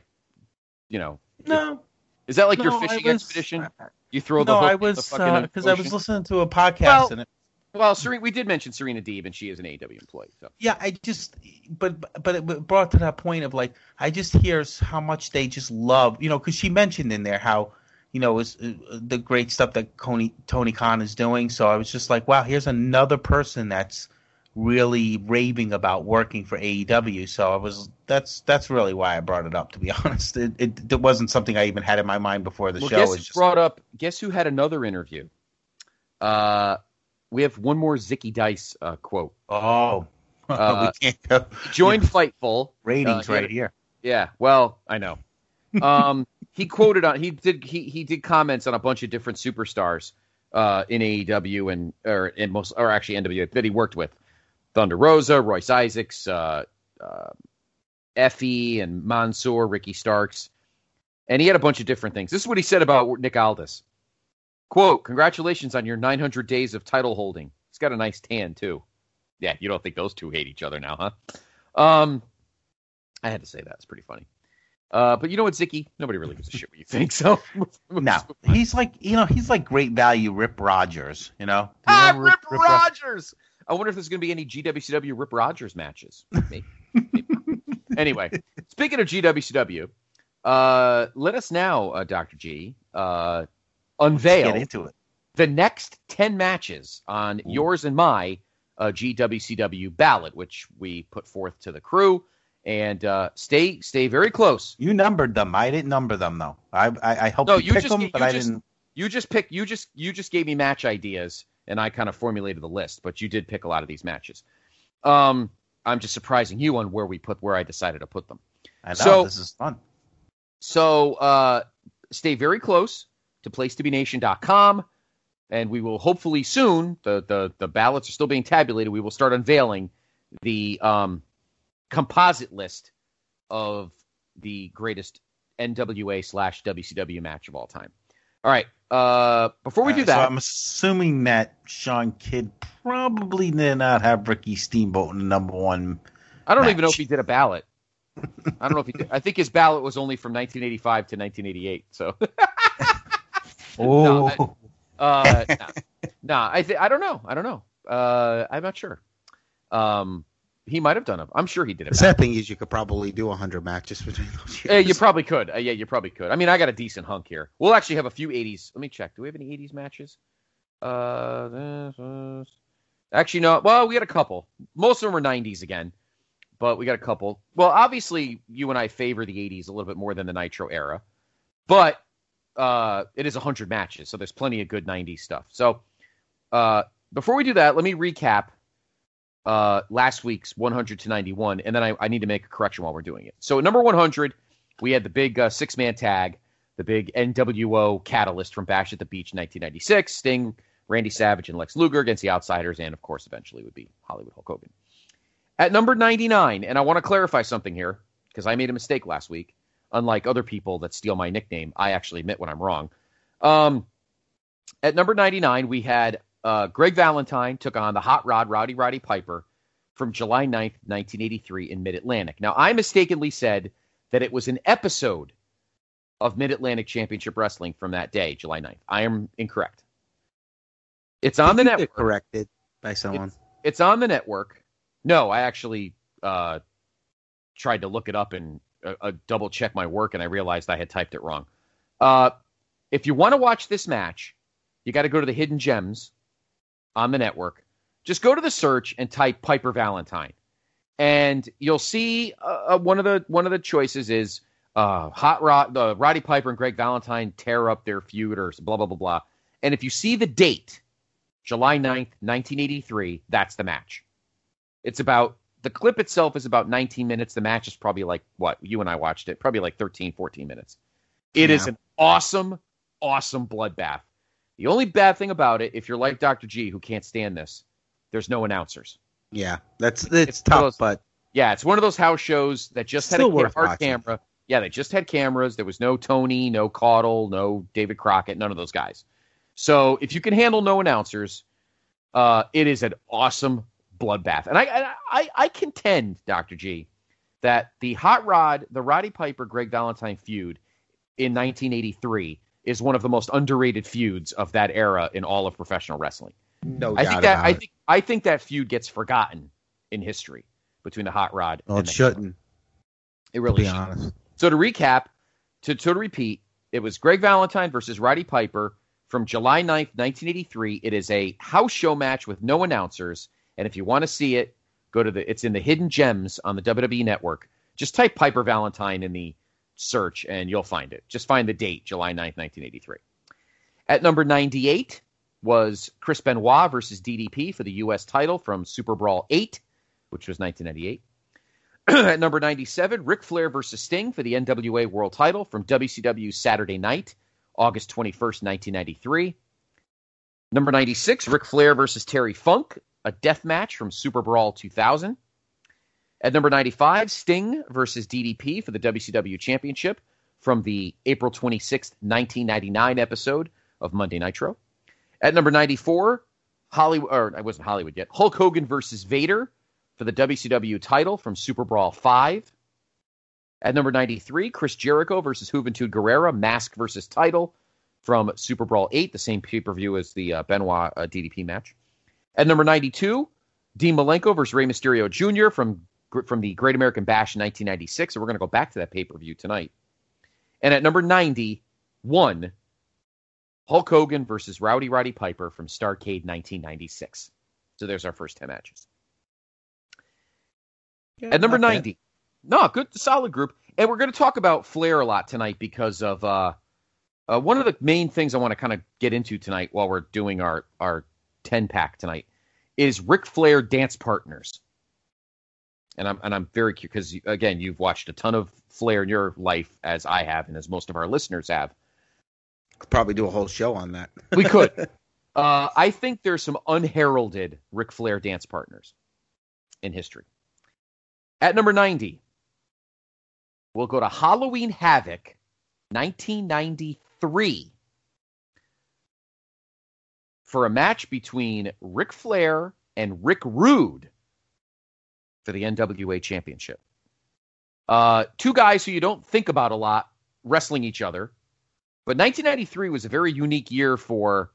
Speaker 3: No.
Speaker 2: Is that your fishing expedition? You throw the hook
Speaker 3: I was, because I was listening to a podcast and it.
Speaker 2: Well, we did mention Serena Deeb, and she is an AEW employee. So. Yeah,
Speaker 3: but it brought to that point of I just hear how much they just love, because she mentioned in there how, is the great stuff that Tony Khan is doing. So I was just like, wow, here's another person that's really raving about working for AEW. So that's really why I brought it up. To be honest, it wasn't something I even had in my mind before the show.
Speaker 2: Guess who had another interview? We have one more Zicky Dice quote.
Speaker 3: Oh, we can't go.
Speaker 2: Joined Fightful.
Speaker 3: Ratings right here.
Speaker 2: Yeah, well, I know. He quoted on. He did comments on a bunch of different superstars in AEW or actually NWA that he worked with. Thunder Rosa, Royce Isaacs, Effie and Mansoor, Ricky Starks, and he had a bunch of different things. This is what he said about Nick Aldis. Quote, congratulations on your 900 days of title holding. He's got a nice tan, too. Yeah, you don't think those two hate each other now, huh? I had to say that. It's pretty funny. But you know what, Zicky? Nobody really gives a shit what you think, so.
Speaker 3: No. He's like great value Rip Rogers,
Speaker 2: Rip Rogers! I wonder if there's going to be any GWCW Rip Rogers matches. Maybe. Anyway, speaking of GWCW, let us now, Dr. G, unveil
Speaker 3: get into it.
Speaker 2: The next 10 matches on yours and my GWCW ballot, which we put forth to the crew. And stay very close.
Speaker 3: You numbered them. I didn't number them though. I helped you pick them, but I didn't.
Speaker 2: You just gave me match ideas, and I kind of formulated the list. But you did pick a lot of these matches. I'm just surprising you on where I decided to put them.
Speaker 3: I know, this is fun.
Speaker 2: So stay very close to PlaceToBeNation.com, and we will hopefully soon. The ballots are still being tabulated. We will start unveiling the composite list of the greatest NWA/WCW match of all time. All right. Before we do that,
Speaker 3: so I'm assuming that Sean Kidd probably did not have Ricky Steamboat in the number one.
Speaker 2: I don't even know if he did a ballot. I don't know if he did. I think his ballot was only from 1985 to 1988. So.
Speaker 3: Oh.
Speaker 2: I don't know. I'm not sure. He might have done it. I'm sure he did it.
Speaker 3: The sad thing is you could probably do 100 matches between those years.
Speaker 2: Yeah, you probably could. You probably could. I mean, I got a decent hunk here. We'll actually have a few 80s. Let me check. Do we have any 80s matches? Actually, no. Well, we had a couple. Most of them were 90s again. but we got a couple. Well, obviously, you and I favor the 80s a little bit more than the Nitro era, but it is 100 matches, so there's plenty of good 90s stuff. So before we do that, let me recap last week's 100 to 91, and then I need to make a correction while we're doing it. So at number 100, we had the big six-man tag, the big NWO catalyst from Bash at the Beach 1996, Sting, Randy Savage, and Lex Luger against the Outsiders, and, of course, eventually would be Hollywood Hulk Hogan. At number 99, and I want to clarify something here, because I made a mistake last week. Unlike other people that steal my nickname, I actually admit when I'm wrong. At number 99, we had Greg Valentine took on the Hot Rod, Rowdy Roddy Piper, from July 9th, 1983 in Mid-Atlantic. Now, I mistakenly said that it was an episode of Mid-Atlantic Championship Wrestling from that day, July 9th. I am incorrect. It's on the network.
Speaker 3: Corrected by someone.
Speaker 2: It's on the network. No, I actually tried to look it up and double check my work, and I realized I had typed it wrong. If you want to watch this match, you got to go to the Hidden Gems on the network. Just go to the search and type Piper Valentine, and you'll see one of the choices is Roddy Piper and Greg Valentine tear up their feud or blah blah blah blah. And if you see the date, July 9th, 1983, that's the match. It's about, the clip itself is about 19 minutes. The match is probably like, what, you and I watched it, probably like 13, 14 minutes. It is an awesome, awesome bloodbath. The only bad thing about it, if you're like Dr. G, who can't stand this, there's no announcers.
Speaker 3: Yeah, it's tough, but...
Speaker 2: Yeah, it's one of those house shows that just had a hard camera. Yeah, they just had cameras. There was no Tony, no Caudle, no David Crockett, none of those guys. So if you can handle no announcers, it is an awesome bloodbath. And I contend, Dr. G, that the Hot Rod, the Roddy Piper, Greg Valentine feud in 1983 is one of the most underrated feuds of that era in all of professional wrestling.
Speaker 3: No doubt about it.
Speaker 2: I think that feud gets forgotten in history between the Hot Rod and
Speaker 3: it shouldn't.
Speaker 2: It really shouldn't.
Speaker 3: Honest.
Speaker 2: So to recap, to repeat, it was Greg Valentine versus Roddy Piper from July 9th, 1983. It is a house show match with no announcers. And if you want to see it, it's in the Hidden Gems on the WWE Network. Just type Piper Valentine in the search and you'll find it. Just find the date, July 9th, 1983. At number 98 was Chris Benoit versus DDP for the U.S. title from Super Brawl 8, which was 1998. At number 97, Ric Flair versus Sting for the NWA World title from WCW Saturday Night, August 21st, 1993. Number 96, Ric Flair versus Terry Funk, a death match from Super Brawl 2000. At number 95, Sting versus DDP for the WCW Championship from the April 26th, 1999 episode of Monday Nitro. At number 94, it wasn't Hollywood yet, Hulk Hogan versus Vader for the WCW title from Super Brawl 5. At number 93, Chris Jericho versus Juventud Guerrera, mask versus title from Super Brawl 8, the same pay-per-view as the Benoit DDP match. At number 92, Dean Malenko versus Rey Mysterio Jr. from the Great American Bash in 1996. So we're going to go back to that pay-per-view tonight. And at number 91, Hulk Hogan versus Rowdy Roddy Piper from Starrcade 1996. So there's our first 10 matches. Yeah, at number 90. No, good, solid group. And we're going to talk about Flair a lot tonight because of one of the main things I want to kind of get into tonight while we're doing our 10-pack tonight is Ric Flair dance partners. And I'm very curious because, again, you've watched a ton of Flair in your life, as I have, and as most of our listeners have.
Speaker 3: Could probably do a whole show on that.
Speaker 2: We could. I think there's some unheralded Ric Flair dance partners in history. At number 90, we'll go to Halloween Havoc, 1993, for a match between Ric Flair and Rick Rude for the NWA Championship. Two guys who you don't think about a lot wrestling each other, but 1993 was a very unique year for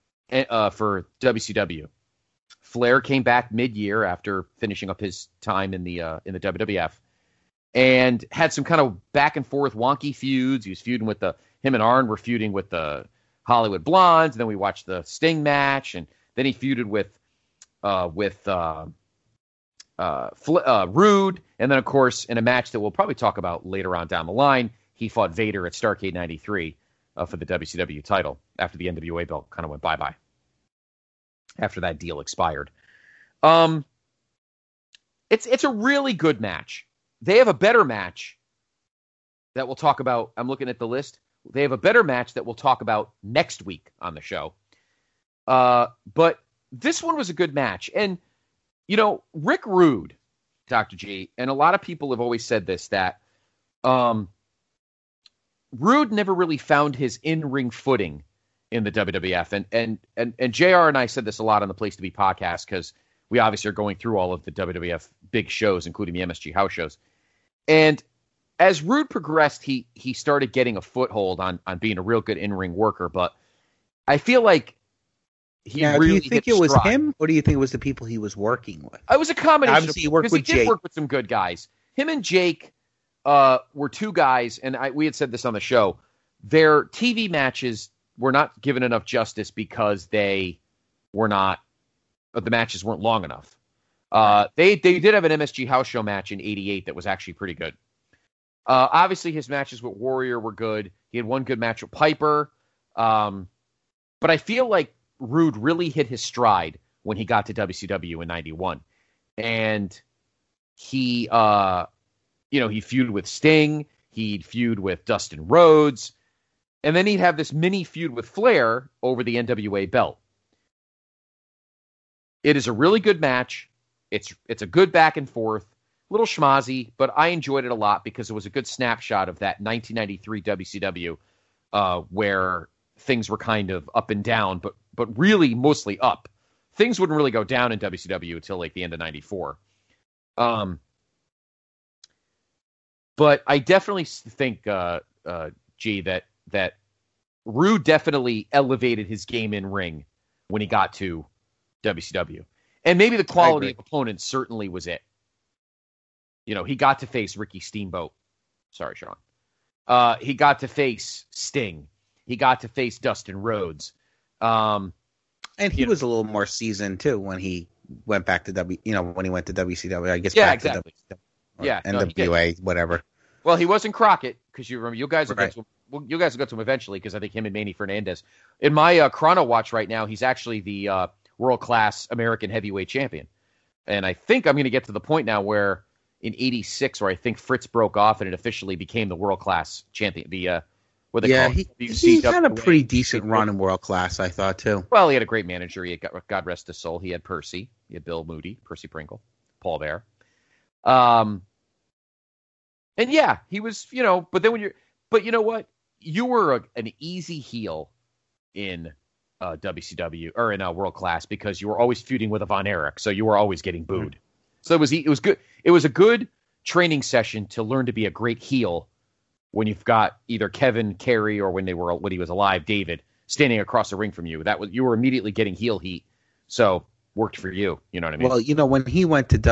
Speaker 2: WCW. Flair came back mid-year after finishing up his time in the WWF, and had some kind of back and forth wonky feuds. He was feuding with him and Arn were feuding with the Hollywood Blondes, and then we watched the Sting match, and then he feuded with Rude, and then of course in a match that we'll probably talk about later on down the line, he fought Vader at Starrcade '93 for the WCW title after the NWA belt kind of went bye-bye after that deal expired. It's a really good match. They have a better match that we'll talk about. I'm looking at the list. They have a better match that we'll talk about next week on the show. But this one was a good match. And, you know, Rick Rude, Dr. G, and a lot of people have always said this, that Rude never really found his in-ring footing in the WWF. And JR and I said this a lot on the Place to Be podcast because we obviously are going through all of the WWF big shows, including the MSG house shows. And as Rude progressed, he started getting a foothold on being a real good in-ring worker. But I feel like he really
Speaker 3: do you think it was
Speaker 2: stride.
Speaker 3: him, or do you think it was the people he was working with?
Speaker 2: It was a combination.
Speaker 3: Obviously, he worked with
Speaker 2: he did
Speaker 3: Jake.
Speaker 2: work with some good guys. Him and Jake were two guys, and we had said this on the show. Their TV matches were not given enough justice because they were not. The matches weren't long enough. They did have an MSG house show match in '88 that was actually pretty good. Obviously, his matches with Warrior were good. He had one good match with Piper. But I feel like Rude really hit his stride when he got to WCW in '91. And he, he feuded with Sting. He'd feud with Dustin Rhodes. And then he'd have this mini feud with Flair over the NWA belt. It is a really good match. It's a good back and forth. A little schmozzy, but I enjoyed it a lot because it was a good snapshot of that 1993 WCW where things were kind of up and down, but really mostly up. Things wouldn't really go down in WCW until like the end of '94. But I definitely think, that Rude definitely elevated his game in ring when he got to WCW. And maybe the quality of opponents certainly was it. You know, he got to face Ricky Steamboat. Sorry, Sean. He got to face Sting. He got to face Dustin Rhodes.
Speaker 3: And he was a little more seasoned too when he went back to when he went to WCW. I guess back
Speaker 2: exactly.
Speaker 3: to WCW.
Speaker 2: Yeah,
Speaker 3: NWA, whatever.
Speaker 2: Well, he wasn't Crockett because you remember you guys will get to him eventually because I think him and Manny Fernandez. In my Chrono Watch right now, he's actually the world-class American heavyweight champion. And I think I'm going to get to the point now where in '86, where I think Fritz broke off and it officially became the world-class champion. He had
Speaker 3: a pretty decent run in world-class, I thought, too.
Speaker 2: Well, he had a great manager. He had, God rest his soul, he had Percy. He had Bill Moody, Percy Pringle, Paul Bear. And yeah, he was, but then but you know what? You were an easy heel in WCW or in World Class because you were always feuding with a Von Erich, so you were always getting booed. Mm-hmm. So it was good. It was a good training session to learn to be a great heel when you've got either Kevin, Kerry, or when he was alive, David, standing across the ring from you. You were immediately getting heel heat, so worked for you. You know what I mean?
Speaker 3: Well, when he went to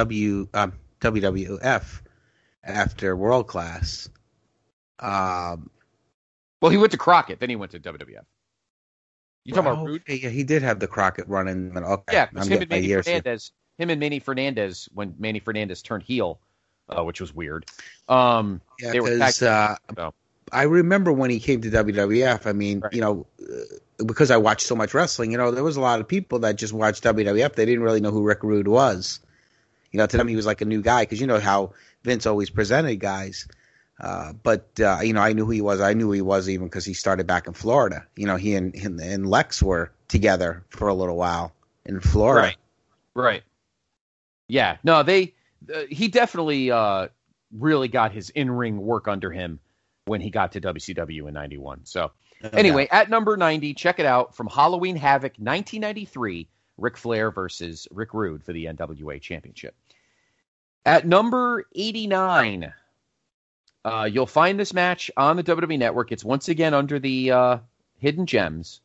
Speaker 3: WWF after World Class,
Speaker 2: well, he went to Crockett, then he went to WWF. You talking about Rude?
Speaker 3: Yeah, he did have the Crockett run in. Okay,
Speaker 2: yeah, because him and Manny Fernandez, when Manny Fernandez turned heel, which was weird. They were
Speaker 3: I remember when he came to WWF. I mean, right. Because I watched so much wrestling, there was a lot of people that just watched WWF. They didn't really know who Rick Rude was. To them, he was like a new guy because you know how Vince always presented guys. But I knew who he was. I knew who he was even because he started back in Florida. He and Lex were together for a little while in Florida.
Speaker 2: Right. Yeah. No, he definitely really got his in-ring work under him when he got to WCW in '91. So anyway, at number 90, check it out, from Halloween Havoc 1993, Ric Flair versus Rick Rude for the NWA Championship. At number 89, you'll find this match on the WWE Network. It's once again under the Hidden Gems.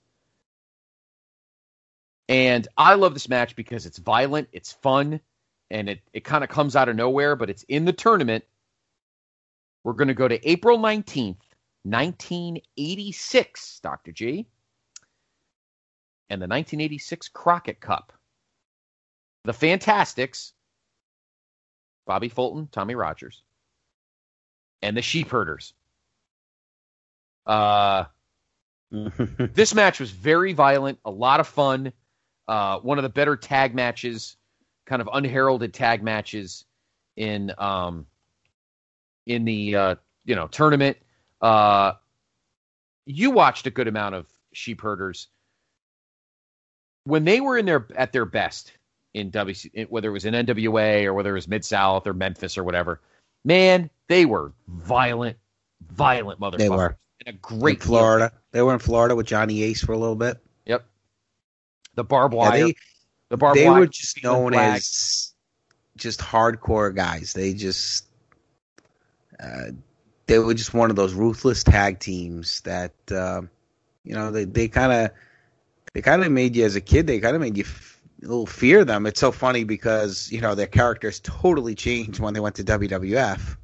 Speaker 2: And I love this match because it's violent, it's fun, and it kind of comes out of nowhere, but it's in the tournament. We're going to go to April 19th, 1986, Dr. G. And the 1986 Crockett Cup. The Fantastics Bobby Fulton, Tommy Rogers, and the Sheepherders. This match was very violent, a lot of fun. One of the better tag matches, kind of unheralded tag matches in the tournament. You watched a good amount of Sheepherders when they were at their best in WC, whether it was in NWA or whether it was Mid-South or Memphis or whatever. Man, they were violent motherfuckers.
Speaker 4: They were.
Speaker 2: In a great
Speaker 4: in Florida. They were in Florida with Johnny Ace for a little bit.
Speaker 2: Yep. The barbed wire.
Speaker 4: They were just known as just hardcore guys. They were just one of those ruthless tag teams that they kind of made you as a kid. They kind of made you a little fear them. It's so funny because their characters totally changed when they went to WWF.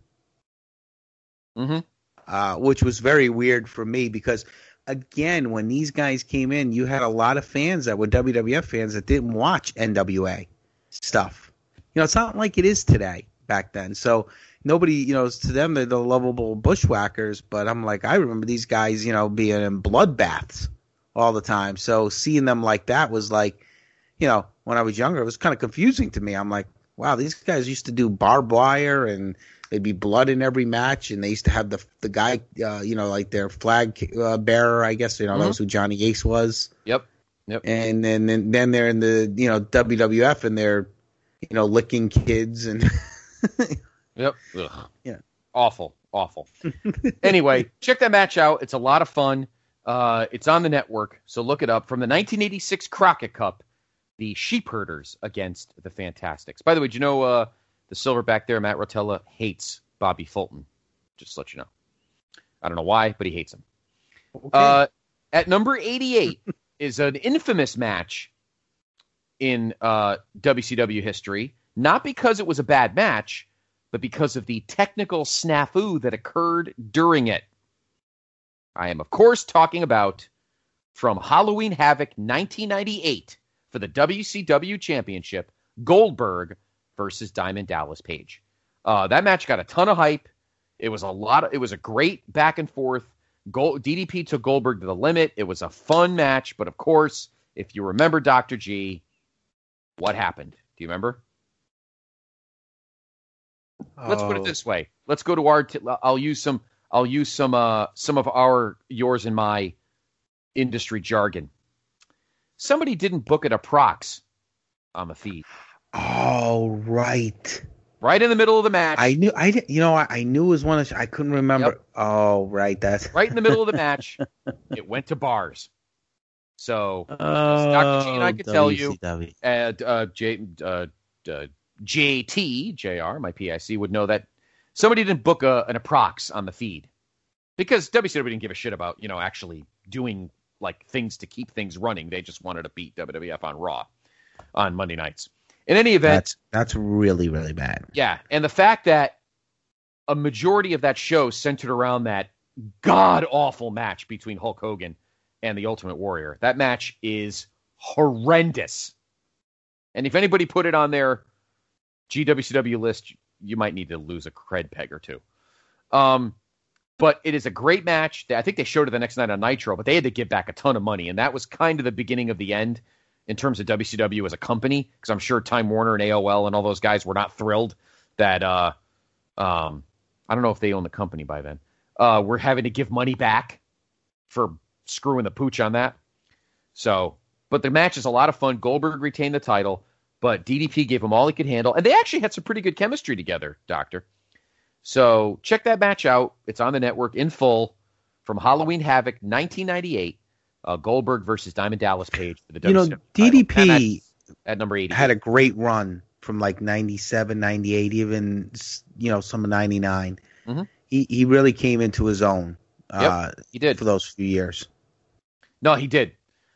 Speaker 4: Which was very weird for me because, again, when these guys came in, you had a lot of fans that were WWF fans that didn't watch NWA stuff. It's not like it is today back then. So nobody, to them, they're the lovable bushwhackers. But I'm like, I remember these guys, being in bloodbaths all the time. So seeing them like that was like, when I was younger, it was kind of confusing to me. I'm like, wow, these guys used to do barbed wire and there'd be blood in every match, and they used to have the guy, like their flag bearer, I guess, that was who Johnny Ace was.
Speaker 2: Yep.
Speaker 4: And then they're in the, WWF, and they're, licking kids and.
Speaker 2: Yep. Ugh. Yeah. Awful. Anyway, check that match out. It's a lot of fun. It's on the network, so look it up. From the 1986 Crockett Cup, the Sheepherders against the Fantastics. By the way, do you know the silverback there, Matt Rotella, hates Bobby Fulton? Just to let you know. I don't know why, but he hates him. Okay. At number 88 is an infamous match in WCW history, not because it was a bad match, but because of the technical snafu that occurred during it. I am, of course, talking about from Halloween Havoc 1998 for the WCW Championship, Goldberg versus Diamond Dallas Page. That match got a ton of hype. It was a great back and forth. DDP took Goldberg to the limit. It was a fun match, but of course, if you remember Dr. G, what happened? Do you remember? Let's put it this way. Let's go to our. I'll use some of our, yours and my industry jargon. Somebody didn't book it a prox on the feed.
Speaker 4: Oh, right.
Speaker 2: Right in the middle of the match.
Speaker 4: I knew it was one of. I couldn't remember. Yep. Oh, right. That's
Speaker 2: right in the middle of the match. It went to bars. So Dr. G and I could tell you, JT, JR, my PIC, would know that somebody didn't book an approx on the feed because WCW didn't give a shit about, actually doing like things to keep things running. They just wanted to beat WWF on Raw on Monday nights. In any event,
Speaker 4: that's really, really bad.
Speaker 2: Yeah. And the fact that a majority of that show centered around that god awful match between Hulk Hogan and the Ultimate Warrior. That match is horrendous. And if anybody put it on their GWCW list, you might need to lose a cred peg or two. But it is a great match. I think they showed it the next night on Nitro, but they had to give back a ton of money. And that was kind of the beginning of the end in terms of WCW as a company, because I'm sure Time Warner and AOL and all those guys were not thrilled that, I don't know if they owned the company by then, we're having to give money back for screwing the pooch on that. So, but the match is a lot of fun. Goldberg retained the title, but DDP gave him all he could handle. And they actually had some pretty good chemistry together, Doctor. So check that match out. It's on the network in full from Halloween Havoc 1998. Goldberg versus Diamond Dallas Page for the WCW
Speaker 4: DDP
Speaker 2: at number 80
Speaker 4: had a great run from like 97, 98, even some of 99. Mm-hmm. He really came into his own.
Speaker 2: He did
Speaker 4: for those few years.
Speaker 2: No, he did.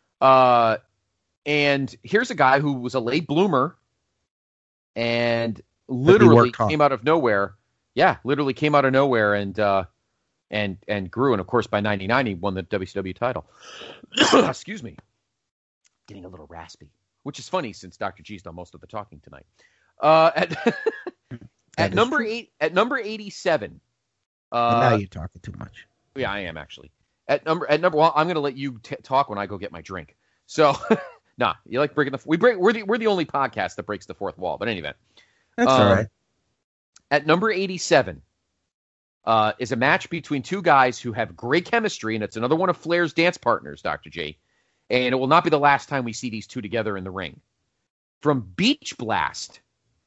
Speaker 2: And here's a guy who was a late bloomer and literally came out of nowhere. Yeah, literally came out of nowhere and grew. And of course, by 99, he won the WCW title. Excuse me. Getting a little raspy, which is funny since Dr. G's done most of the talking tonight. At number 87.
Speaker 4: Now you're talking too much.
Speaker 2: Yeah, I am actually. At number. Well, I'm going to let you talk when I go get my drink. So, nah, you like breaking we're the only podcast that breaks the fourth wall. But in any event,
Speaker 4: that's all right.
Speaker 2: At number 87 is a match between two guys who have great chemistry, and it's another one of Flair's dance partners, Dr. J. And it will not be the last time we see these two together in the ring. From Beach Blast,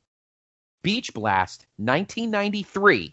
Speaker 2: 1993.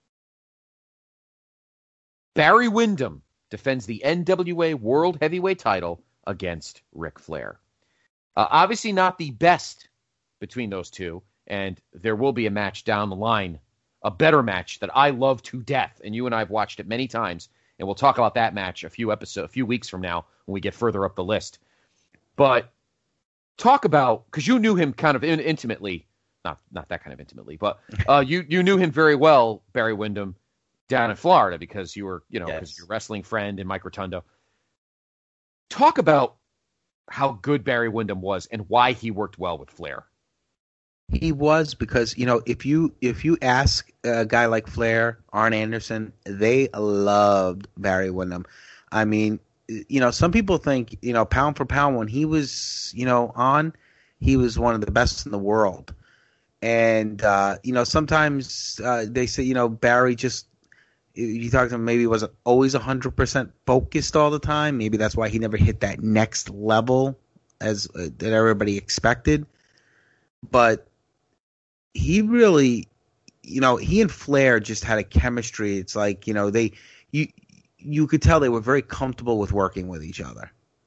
Speaker 2: Barry Windham defends the NWA World Heavyweight title against Ric Flair. Obviously not the best between those two, and there will be a match down the line, a better match that I love to death, and you and I have watched it many times, and we'll talk about that match a few weeks from now when we get further up the list. But talk about, because you knew him kind of intimately, not that kind of intimately, but you knew him very well, Barry Windham, down in Florida, because you were, because your wrestling friend and Mike Rotundo. Talk about how good Barry Windham was and why he worked well with Flair.
Speaker 4: He was, because if you ask a guy like Flair, Arn Anderson, they loved Barry Windham. I mean, some people think pound for pound, when he was on, he was one of the best in the world. And sometimes they say Barry just, you talk to him, maybe wasn't always 100% focused all the time. Maybe that's why he never hit that next level as that everybody expected. But he really, he and Flair just had a chemistry. It's like, you could tell they were very comfortable with working with each other.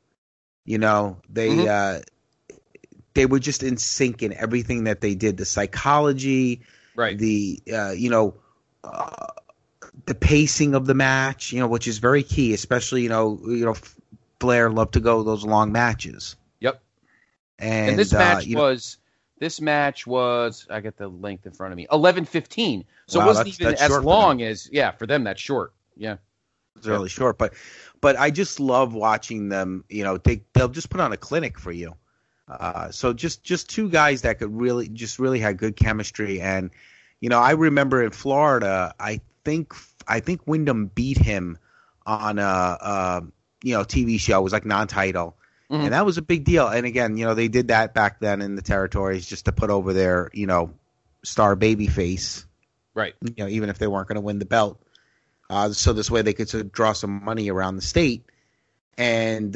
Speaker 4: They were just in sync in everything that they did. The psychology,
Speaker 2: right?
Speaker 4: The pacing of the match, which is very key, especially Flair loved to go those long matches.
Speaker 2: Yep.
Speaker 4: And
Speaker 2: this match was I get the length in front of me, 11:15. So it wasn't even as long as for them that's short. Yeah.
Speaker 4: It's really short, but I just love watching them, they'll just put on a clinic for you. So just two guys that could really had good chemistry. And I remember in Florida, I think Windham beat him on a TV show. It was like non-title, and that was a big deal. And again, they did that back then in the territories just to put over their star babyface,
Speaker 2: right?
Speaker 4: Even if they weren't going to win the belt, so this way they could sort of draw some money around the state. And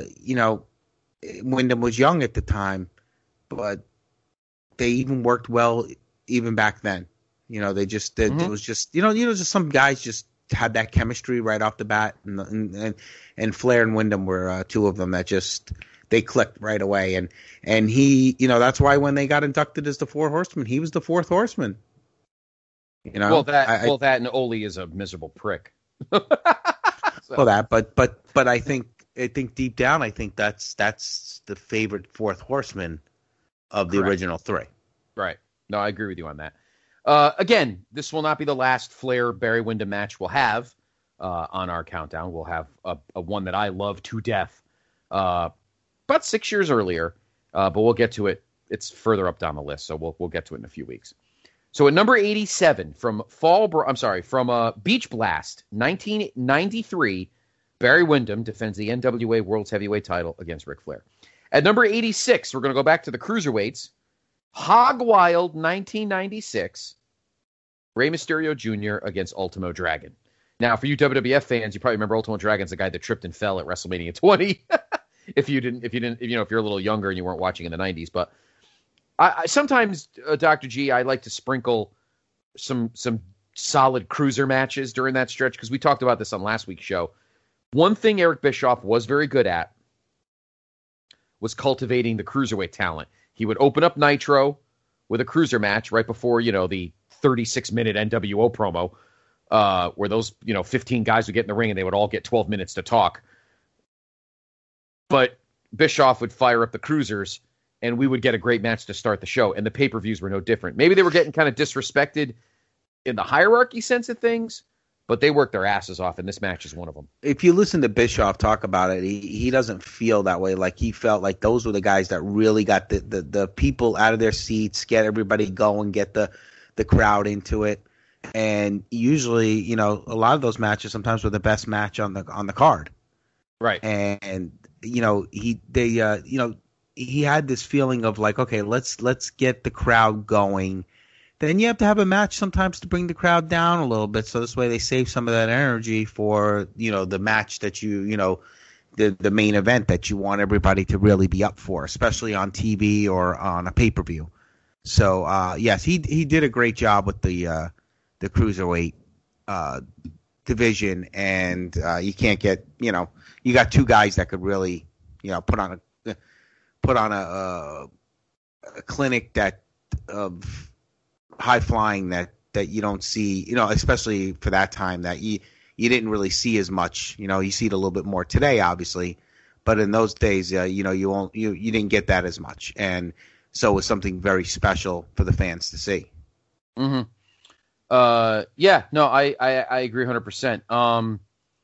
Speaker 4: Windham was young at the time, but they even worked well even back then. They just did. It was just just some guys just had that chemistry right off the bat, and Flair and Windham were two of them that just they clicked right away. And he, that's why when they got inducted as the Four Horsemen, he was the fourth horseman.
Speaker 2: Well, that and Ole is a miserable prick.
Speaker 4: So. Well, but I think deep down, I think that's the favorite fourth horseman of the original three.
Speaker 2: Right. No, I agree with you on that. Again, this will not be the last Flair Barry Windham match we'll have on our countdown. We'll have a one that I love to death about 6 years earlier, but we'll get to it. It's further up down the list, so we'll get to it in a few weeks. So at number 87 from Beach Blast 1993, Barry Windham defends the NWA World's Heavyweight title against Ric Flair. At number 86, we're going to go back to the Cruiserweights. Hog Wild 1996, Rey Mysterio Jr. against Ultimo Dragon. Now, for you WWF fans, you probably remember Ultimo Dragon's the guy that tripped and fell at WrestleMania 20. if you're a little younger and you weren't watching in the 90s. But I sometimes, Dr. G, I like to sprinkle some solid cruiser matches during that stretch, because we talked about this on last week's show. One thing Eric Bischoff was very good at was cultivating the cruiserweight talent. He would open up Nitro with a cruiser match right before, the 36-minute NWO promo, where those, 15 guys would get in the ring and they would all get 12 minutes to talk. But Bischoff would fire up the cruisers and we would get a great match to start the show. And the pay-per-views were no different. Maybe they were getting kind of disrespected in the hierarchy sense of things, but they worked their asses off, and this match is one of them.
Speaker 4: If you listen to Bischoff talk about it, he doesn't feel that way. Like, he felt like those were the guys that really got the people out of their seats, get everybody going, get the the crowd into it. And usually, you know, a lot of those matches sometimes were the best match on the card.
Speaker 2: Right.
Speaker 4: And you know, he had this feeling of like, okay, let's get the crowd going. Then you have to have a match sometimes to bring the crowd down a little bit, so this way they save some of that energy for, you know, the match that the main event that you want everybody to really be up for, especially on TV or on a pay-per-view. So yes, he did a great job with the cruiserweight division, and you can't get, you know, you got two guys that could really, you know, put on a clinic that of high flying that you don't see, you know, especially for that time that you didn't really see as much. You know, you see it a little bit more today, obviously, but in those days, you know, you didn't get that as much, and so it was something very special for the fans to see.
Speaker 2: Mm-hmm. Yeah, no, I agree 100%.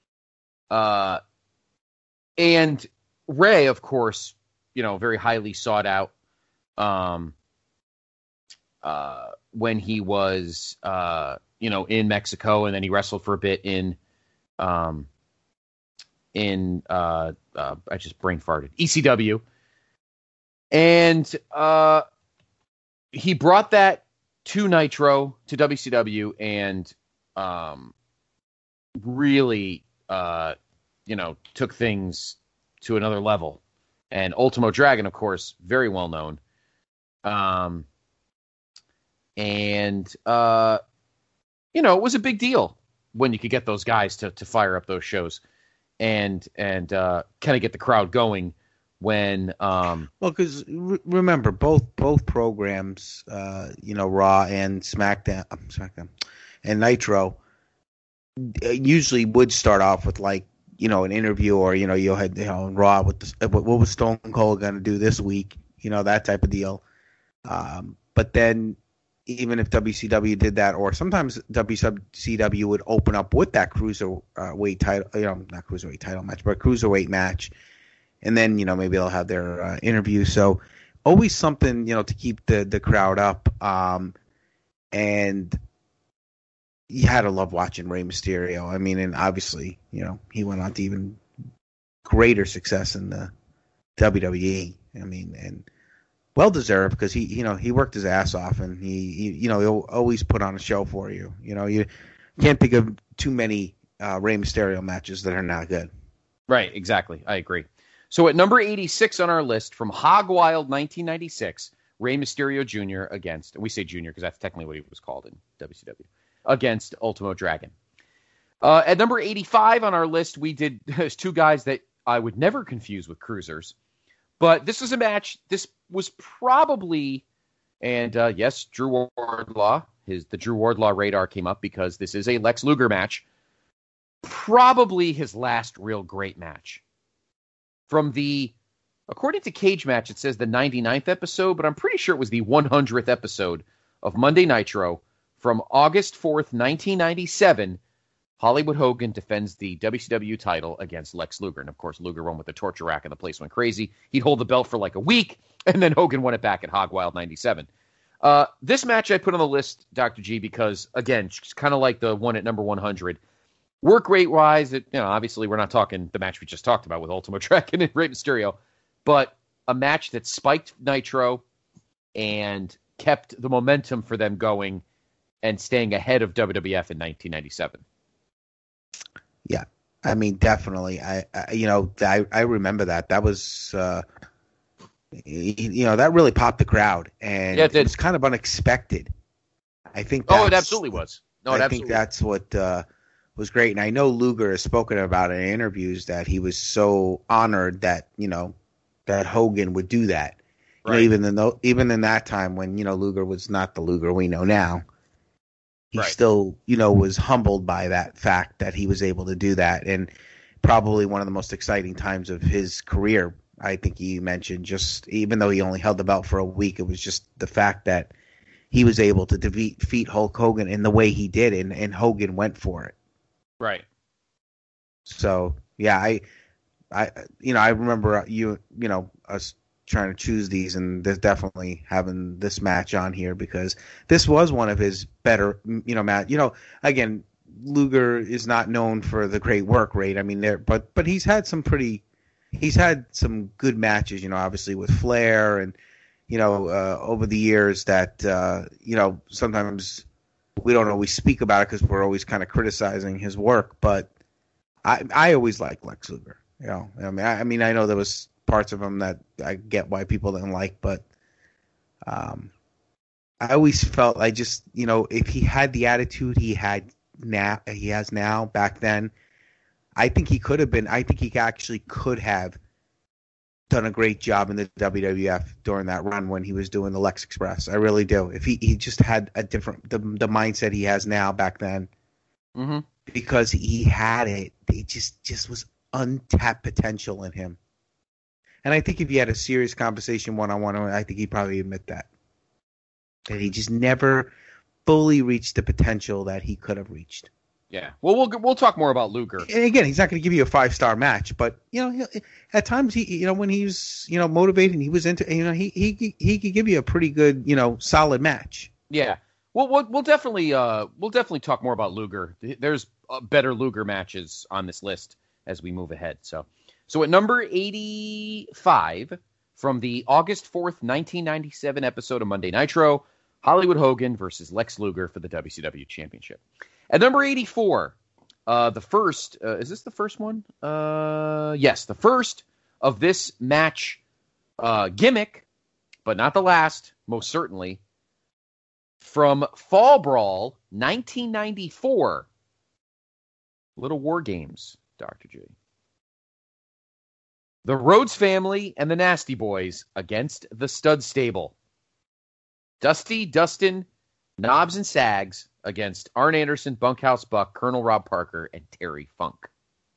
Speaker 2: And Ray, of course, you know, very highly sought out, when he was, you know, in Mexico, and then he wrestled for a bit I just brain farted, ECW. And, he brought that to Nitro, to WCW, and, really, you know, took things to another level. And Ultimo Dragon, of course, very well known. And, you know, it was a big deal when you could get those guys to fire up those shows and kind of get the crowd going when,
Speaker 4: well, because remember both programs, you know, Raw and SmackDown and Nitro usually would start off with, like, you know, an interview, or, you know, you had, you know, Raw with what was Stone Cold going to do this week, you know, that type of deal. But then even if WCW did that, or sometimes WCW would open up with that cruiserweight title, you know, not cruiserweight title match, but a cruiserweight match, and then, you know, maybe they'll have their interview. So always something, you know, to keep the crowd up. And you had to love watching Rey Mysterio. I mean, and obviously, you know, he went on to even greater success in the WWE. I mean, and well deserved, because he, you know, he worked his ass off, and he you know, he'll always put on a show for you. You know, you can't think of too many Rey Mysterio matches that are not good.
Speaker 2: Right, exactly. I agree. So at number 86 on our list, from Hog Wild 1996, Rey Mysterio Jr. against, and we say Jr. because that's technically what he was called in WCW, against Ultimo Dragon. At number 85 on our list, we did there's two guys that I would never confuse with cruisers. But this was a match, this was probably, and yes, Drew Wardlaw, the Drew Wardlaw radar came up because this is a Lex Luger match, probably his last real great match. From according to Cage Match, it says the 99th episode, but I'm pretty sure it was the 100th episode of Monday Nitro from August 4th, 1997. Hollywood Hogan defends the WCW title against Lex Luger. And, of course, Luger won with the torture rack and the place went crazy. He'd hold the belt for like a week, and then Hogan won it back at Hog Wild 97. This match I put on the list, Dr. G, because, again, it's kind of like the one at number 100. Work rate-wise, you know, obviously we're not talking the match we just talked about with Ultimo Dragon and Rey Mysterio, but a match that spiked Nitro and kept the momentum for them going and staying ahead of WWF in 1997.
Speaker 4: Yeah, I mean, definitely. I remember that. That was, you know, that really popped the crowd, and
Speaker 2: yeah, it
Speaker 4: was kind of unexpected. I think.
Speaker 2: It absolutely was.
Speaker 4: I think that's what was great. And I know Luger has spoken about it in interviews that he was so honored that, you know, that Hogan would do that. Right. You know, even in that time when, you know, Luger was not the Luger we know now. He still, you know, was humbled by that fact that he was able to do that. And probably one of the most exciting times of his career, I think he mentioned, just even though he only held the belt for a week, it was just the fact that he was able to defeat Hulk Hogan in the way he did, and Hogan went for it.
Speaker 2: Right.
Speaker 4: So, yeah, I remember us trying to choose these, and there's definitely having this match on here because this was one of his better, match. Again, Luger is not known for the great work rate. I mean, but he's had some good matches. Obviously with Flair and over the years that sometimes we don't always speak about it because we're always kind of criticizing his work. But I always liked Lex Luger. I mean, I know there was parts of him that I get why people didn't like, but I always felt if he had the attitude he has now back then, I think he could have been. I think he actually could have done a great job in the WWF during that run when he was doing the Lex Express. I really do. If he just had a different the mindset he has now back then, because he had it just was untapped potential in him. And I think if you had a serious conversation one-on-one, I think he'd probably admit that he just never fully reached the potential that he could have reached.
Speaker 2: Yeah. Well, we'll talk more about Luger.
Speaker 4: And again, he's not going to give you a 5-star match, but at times he when he's motivated, and he was into he could give you a pretty good solid match.
Speaker 2: Yeah. Well, we'll definitely talk more about Luger. There's better Luger matches on this list as we move ahead. So at number 85 from the August 4th, 1997 episode of Monday Nitro, Hollywood Hogan versus Lex Luger for the WCW Championship. At number 84, the first, is this the first one? Yes, the first of this match gimmick, but not the last, most certainly, from Fall Brawl 1994. Little War Games, Dr. G. The Rhodes family and the Nasty Boys against the Stud Stable. Dusty, Dustin, Knobbs, and Sags against Arn Anderson, Bunkhouse Buck, Colonel Rob Parker, and Terry Funk.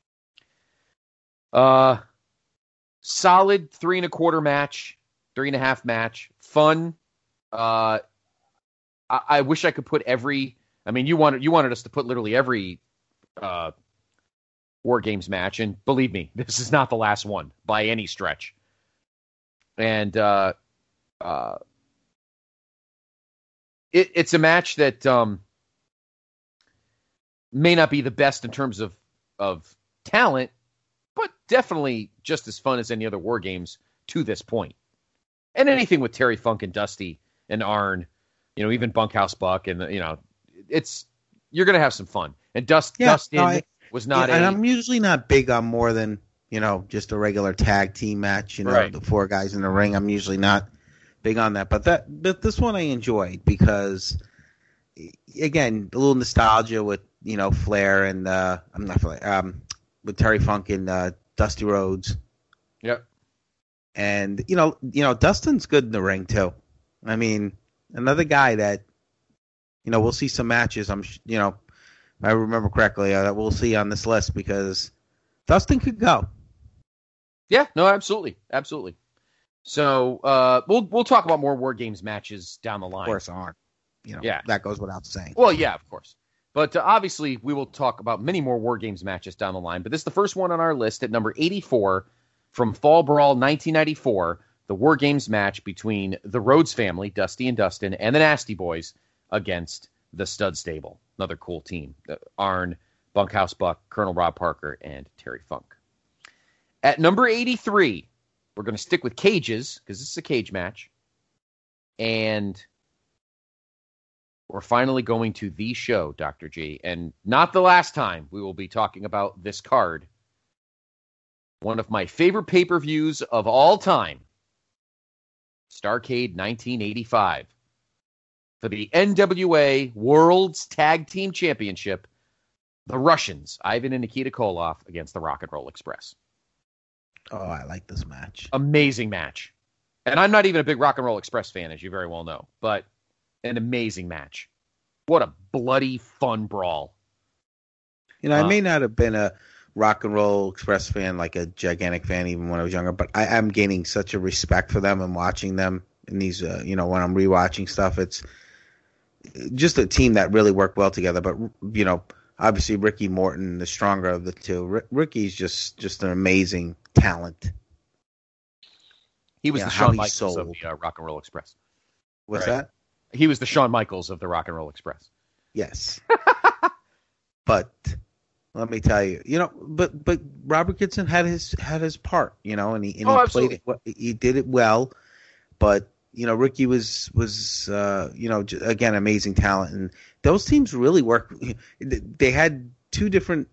Speaker 2: Solid 3 1/4 match, 3 1/2 match. Fun. I wish I could put every. I mean, you wanted us to put literally every War Games match, and believe me, this is not the last one by any stretch. And it's a match that may not be the best in terms of talent, but definitely just as fun as any other War Games to this point. And anything with Terry Funk and Dusty and Arn, even Bunkhouse Buck, and you're gonna have some fun. And Dustin was not.
Speaker 4: And I'm usually not big on more than just a regular tag team match.
Speaker 2: Right.
Speaker 4: The 4 guys in the ring. I'm usually not big on that, but this one I enjoyed because, again, a little nostalgia with Flair and with Terry Funk and Dusty Rhodes.
Speaker 2: Yep.
Speaker 4: And Dustin's good in the ring too. I mean, another guy that we'll see some matches. I remember correctly that we'll see on this list because Dustin could go.
Speaker 2: Yeah. No. Absolutely. Absolutely. So we'll talk about more War Games matches down the line.
Speaker 4: Of course, Arn.
Speaker 2: Yeah.
Speaker 4: That goes without saying.
Speaker 2: Well, yeah, of course. But obviously, we will talk about many more War Games matches down the line. But this is the first one on our list at number 84 from Fall Brawl 1994, the War Games match between the Rhodes family, Dusty and Dustin, and the Nasty Boys against the Stud Stable. Another cool team. Arn, Bunkhouse Buck, Colonel Rob Parker, and Terry Funk. At number 83, we're going to stick with cages because this is a cage match. And we're finally going to the show, Dr. G. And not the last time we will be talking about this card. One of my favorite pay-per-views of all time. Starrcade 1985. For the NWA World's Tag Team Championship, the Russians, Ivan and Nikita Koloff, against the Rock and Roll Express.
Speaker 4: Oh, I like this match.
Speaker 2: Amazing match. And I'm not even a big Rock and Roll Express fan, as you very well know. But an amazing match. What a bloody, fun brawl.
Speaker 4: I may not have been a Rock and Roll Express fan, like a gigantic fan even when I was younger, but I am gaining such a respect for them and watching them in these, when I'm rewatching stuff. It's just a team that really worked well together. But, obviously Ricky Morton, the stronger of the two. Ricky's just an amazing talent.
Speaker 2: He was the Shawn Michaels of the Rock and Roll Express.
Speaker 4: What's that?
Speaker 2: He was the Shawn Michaels of the Rock and Roll Express.
Speaker 4: Yes. But let me tell you, but Robert Gibson had his part, and he played it. He did it well, but Ricky was again amazing talent, and those teams really worked. They had two different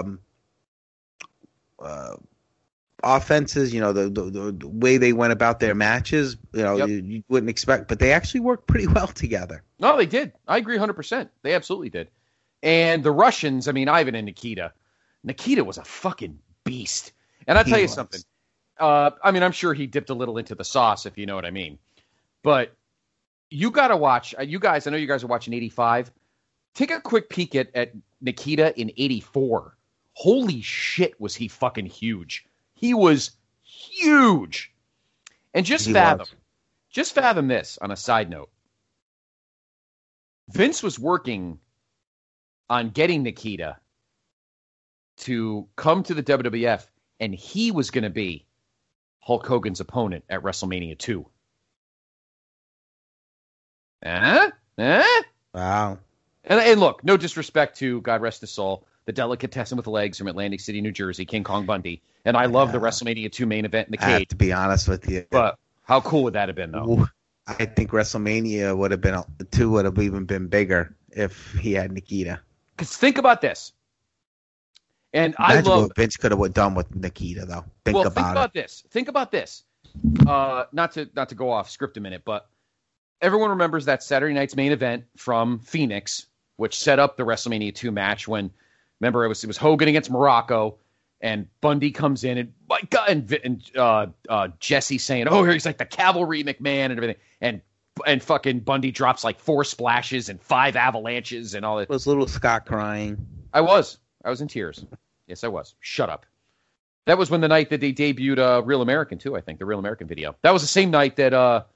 Speaker 4: offenses. The way they went about their matches. You wouldn't expect, but they actually worked pretty well together.
Speaker 2: No, they did. I agree 100%. They absolutely did. And the Russians, Ivan and Nikita. Nikita was a fucking beast. And I'll tell you something. I'm sure he dipped a little into the sauce, if you know what I mean. But you got to watch, you guys, I know you guys are watching 85. Take a quick peek at Nikita in 84. Holy shit, was he fucking huge. He was huge. And just fathom this on a side note. Vince was working on getting Nikita to come to the WWF, and he was going to be Hulk Hogan's opponent at WrestleMania 2.
Speaker 4: Wow.
Speaker 2: And look, no disrespect to, God rest his soul, the delicatessen with legs from Atlantic City, New Jersey, King Kong Bundy. And I love the WrestleMania 2 main event in the cage.
Speaker 4: I have to be honest with you.
Speaker 2: But how cool would that have been, though?
Speaker 4: I think WrestleMania would have even been bigger if he had Nikita. Because
Speaker 2: think about this. And
Speaker 4: imagine what Vince could have done with Nikita, though. Think about
Speaker 2: this. Think about this. Not to go off script a minute, but everyone remembers that Saturday night's main event from Phoenix, which set up the WrestleMania 2 match when, remember, it was Hogan against Morocco, and Bundy comes in, and my God, and Jesse saying, "Oh, he's like the cavalry McMahon," and everything, and fucking Bundy drops like 4 splashes and 5 avalanches and all that.
Speaker 4: Was little Scott crying?
Speaker 2: I was in tears. Yes, I was. Shut up. That was when the night that they debuted Real American too. I think the Real American video. That was the same night that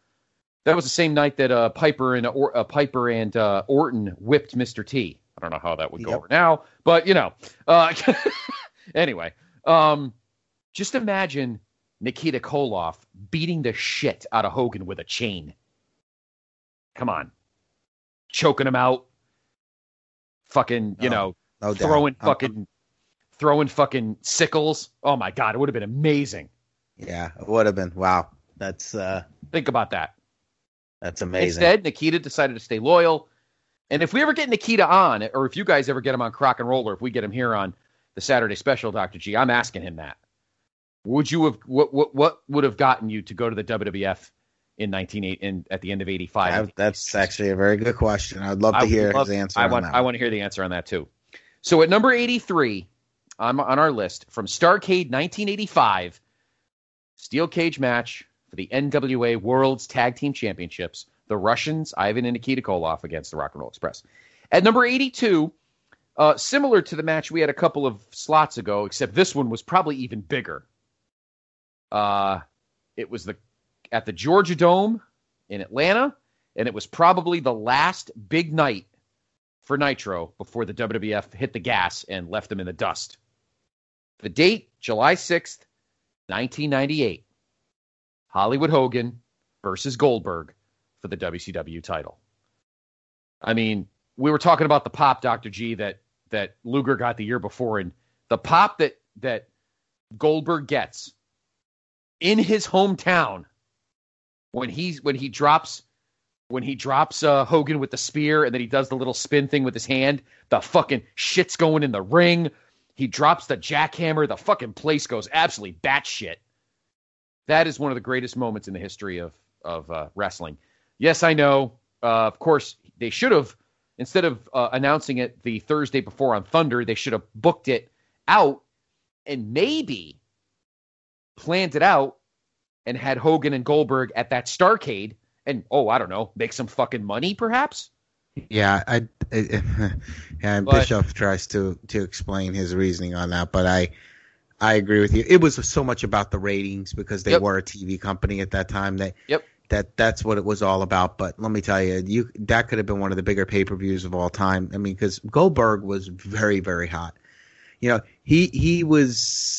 Speaker 2: Piper and Orton whipped Mr. T. I don't know how that would go over now, but anyway, just imagine Nikita Koloff beating the shit out of Hogan with a chain. Come on. Choking him out. Fucking, throwing fucking sickles. Oh my God, it would have been amazing.
Speaker 4: Yeah, it would have been. Wow. That's
Speaker 2: think about that.
Speaker 4: That's amazing.
Speaker 2: Instead, Nikita decided to stay loyal. And if we ever get Nikita on, or if you guys ever get him on Crock and Roller, if we get him here on the Saturday Special, Dr. G, I'm asking him that. Would you have what would have gotten you to go to the WWF at the end of 85?
Speaker 4: That's actually a very good question. I'd love to hear his answer.
Speaker 2: I want to hear the answer on that too. So at number 83 on our list from Starrcade 1985, steel cage match for the NWA World's Tag Team Championships, the Russians, Ivan and Nikita Koloff against the Rock and Roll Express. At number 82, similar to the match we had a couple of slots ago, except this one was probably even bigger. It was at the Georgia Dome in Atlanta, and it was probably the last big night for Nitro before the WWF hit the gas and left them in the dust. The date, July 6th, 1998. Hollywood Hogan versus Goldberg for the WCW title. I mean, we were talking about the pop, Dr. G, that Luger got the year before, and the pop that Goldberg gets in his hometown when he drops Hogan with the spear, and then he does the little spin thing with his hand, the fucking shit's going in the ring. He drops the jackhammer, the fucking place goes absolutely batshit. That is one of the greatest moments in the history of wrestling. Yes, I know. Of course, they should have, instead of announcing it the Thursday before on Thunder, they should have booked it out and maybe planned it out and had Hogan and Goldberg at that Starrcade and, I don't know, make some fucking money, perhaps?
Speaker 4: Yeah, Bischoff tries to explain his reasoning on that, but I agree with you. It was so much about the ratings because they were a TV company at that time. That's what it was all about. But let me tell you, that could have been one of the bigger pay-per-views of all time. I mean, because Goldberg was very, very hot. He was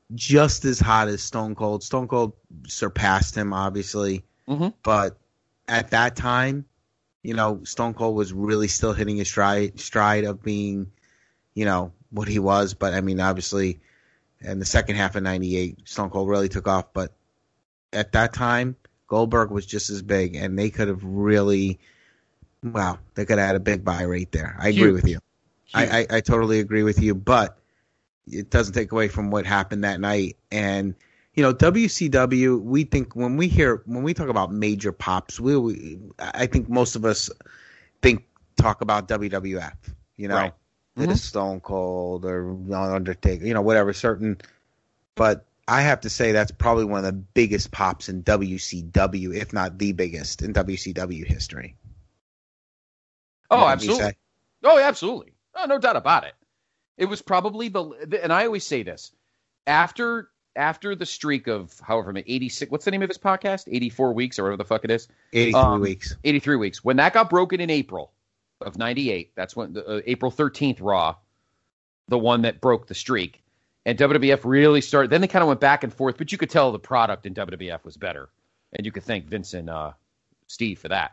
Speaker 4: just as hot as Stone Cold. Stone Cold surpassed him, obviously.
Speaker 2: Mm-hmm.
Speaker 4: But at that time, Stone Cold was really still hitting his stride of being, what he was. But, I mean, obviously, in the second half of 98, Stone Cold really took off. But at that time, Goldberg was just as big, and they could have really, they could have had a big buy right there. I agree with you. I totally agree with you, but it doesn't take away from what happened that night. And, WCW, we think when we talk about major pops, I think most of us talk about WWF,
Speaker 2: right.
Speaker 4: Mm-hmm. Stone Cold or Undertaker, whatever certain, but I have to say that's probably one of the biggest pops in WCW, if not the biggest in WCW history.
Speaker 2: Oh, absolutely. Oh, absolutely. Oh, no doubt about it. It was probably and I always say this, after the streak of however many, 86, what's the name of his podcast? 84 weeks or whatever the fuck it is?
Speaker 4: 83 weeks.
Speaker 2: 83 weeks. When that got broken in April of 98, that's when April 13th Raw, the one that broke the streak. And WWF really started, then they kind of went back and forth, but you could tell the product in WWF was better. And you could thank Vince and Steve for that.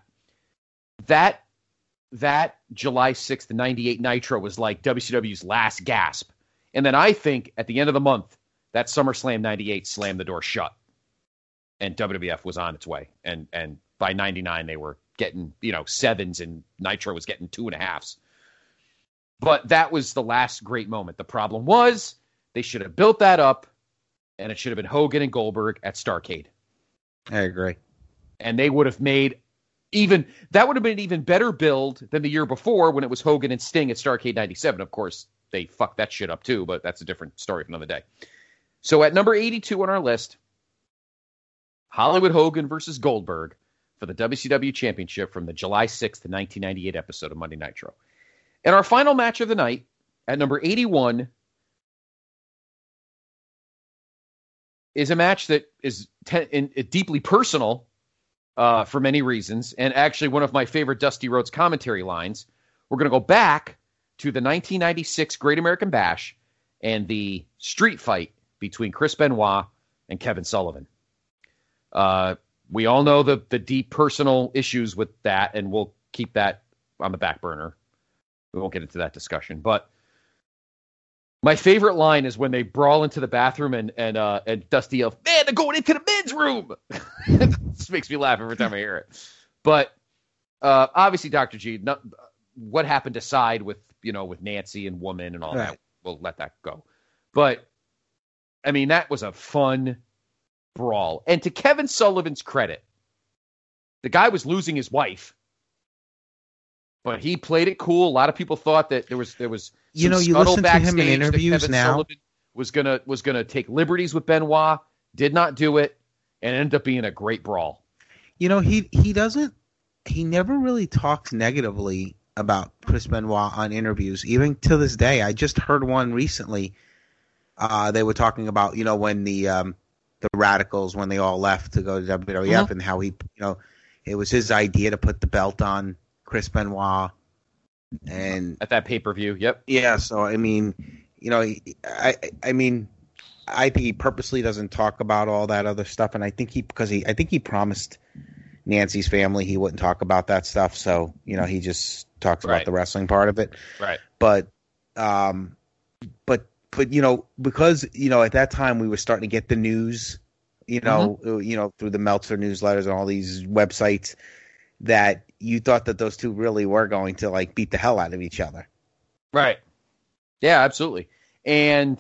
Speaker 2: That July 6th, 98 Nitro was like WCW's last gasp. And then I think at the end of the month, that SummerSlam 98 slammed the door shut. And WWF was on its way. And by 99, they were getting, 7s, and Nitro was getting 2.5s. But that was the last great moment. The problem was they should have built that up, and it should have been Hogan and Goldberg at Starrcade.
Speaker 4: I agree.
Speaker 2: And they would have made that would have been an even better build than the year before when it was Hogan and Sting at Starrcade 97. Of course, they fucked that shit up too, but that's a different story for another day. So at number 82 on our list, Hollywood Hogan versus Goldberg for the WCW Championship from the July 6th to 1998 episode of Monday Nitro. And our final match of the night, at number 81, is a match that is deeply personal for many reasons, and actually one of my favorite Dusty Rhodes commentary lines. We're going to go back to the 1996 Great American Bash and the street fight between Chris Benoit and Kevin Sullivan. We all know the deep personal issues with that, and we'll keep that on the back burner. We won't get into that discussion, but my favorite line is when they brawl into the bathroom and Dusty yells, "Man, they're going into the men's room!" This makes me laugh every time I hear it. But obviously, Dr. G, what happened aside with Nancy and Woman and all that, we'll let that go. But I mean, that was a fun brawl. And to Kevin Sullivan's credit, the guy was losing his wife, but he played it cool. A lot of people thought that there was
Speaker 4: you listen to him in interviews
Speaker 2: Kevin
Speaker 4: now.
Speaker 2: Sullivan was gonna take liberties with Benoit, did not do it, and ended up being a great brawl.
Speaker 4: He never really talks negatively about Chris Benoit on interviews, even to this day. I just heard one recently. They were talking about, when the Radicals, when they all left to go to WWF, and how he, it was his idea to put the belt on Chris Benoit. And
Speaker 2: at that pay-per-view, yep.
Speaker 4: Yeah, so I mean, I think he purposely doesn't talk about all that other stuff, and I think he promised Nancy's family he wouldn't talk about that stuff, so he just talks about the wrestling part of it.
Speaker 2: Right.
Speaker 4: But because at that time we were starting to get the news, through the Meltzer newsletters and all these websites, that you thought that those two really were going to beat the hell out of each other.
Speaker 2: Right. Yeah, absolutely. And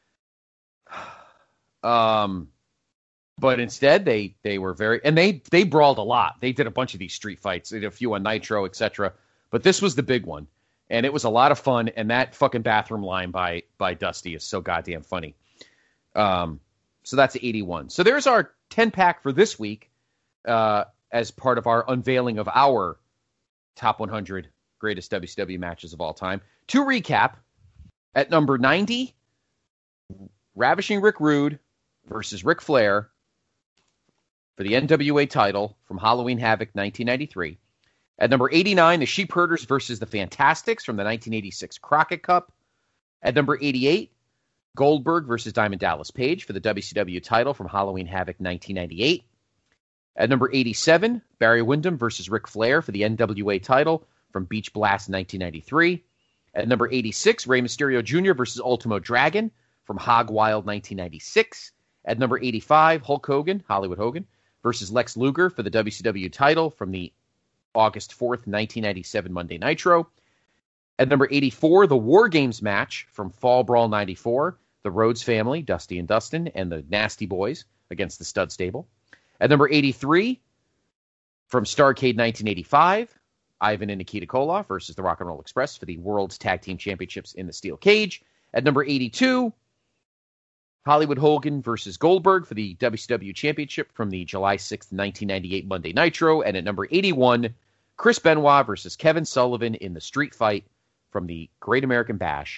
Speaker 2: but instead they were very, and they brawled a lot. They did a bunch of these street fights. They did a few on Nitro, etc. But this was the big one. And it was a lot of fun, and that fucking bathroom line by Dusty is so goddamn funny. So that's 81. So there's our 10-pack for this week, as part of our unveiling of our top 100 greatest WCW matches of all time. To recap, at number 90, Ravishing Rick Rude versus Ric Flair for the NWA title from Halloween Havoc 1993. At number 89, the Sheep Herders versus the Fantastics from the 1986 Crockett Cup. At number 88, Goldberg versus Diamond Dallas Page for the WCW title from Halloween Havoc 1998. At number 87, Barry Windham versus Ric Flair for the NWA title from Beach Blast 1993. At number 86, Rey Mysterio Jr. versus Ultimo Dragon from Hog Wild 1996. At number 85, Hulk Hogan, Hollywood Hogan, versus Lex Luger for the WCW title from the August 4th, 1997 Monday Nitro. At number 84, the War Games match from Fall Brawl 94, the Rhodes family, Dusty and Dustin, and the Nasty Boys against the Stud Stable. At number 83, from Starrcade 1985, Ivan and Nikita Koloff versus the Rock and Roll Express for the World's Tag Team Championships in the Steel Cage. At number 82, Hollywood Hogan versus Goldberg for the WCW Championship from the July 6th, 1998 Monday Nitro. And at number 81, Chris Benoit versus Kevin Sullivan in the Street Fight from the Great American Bash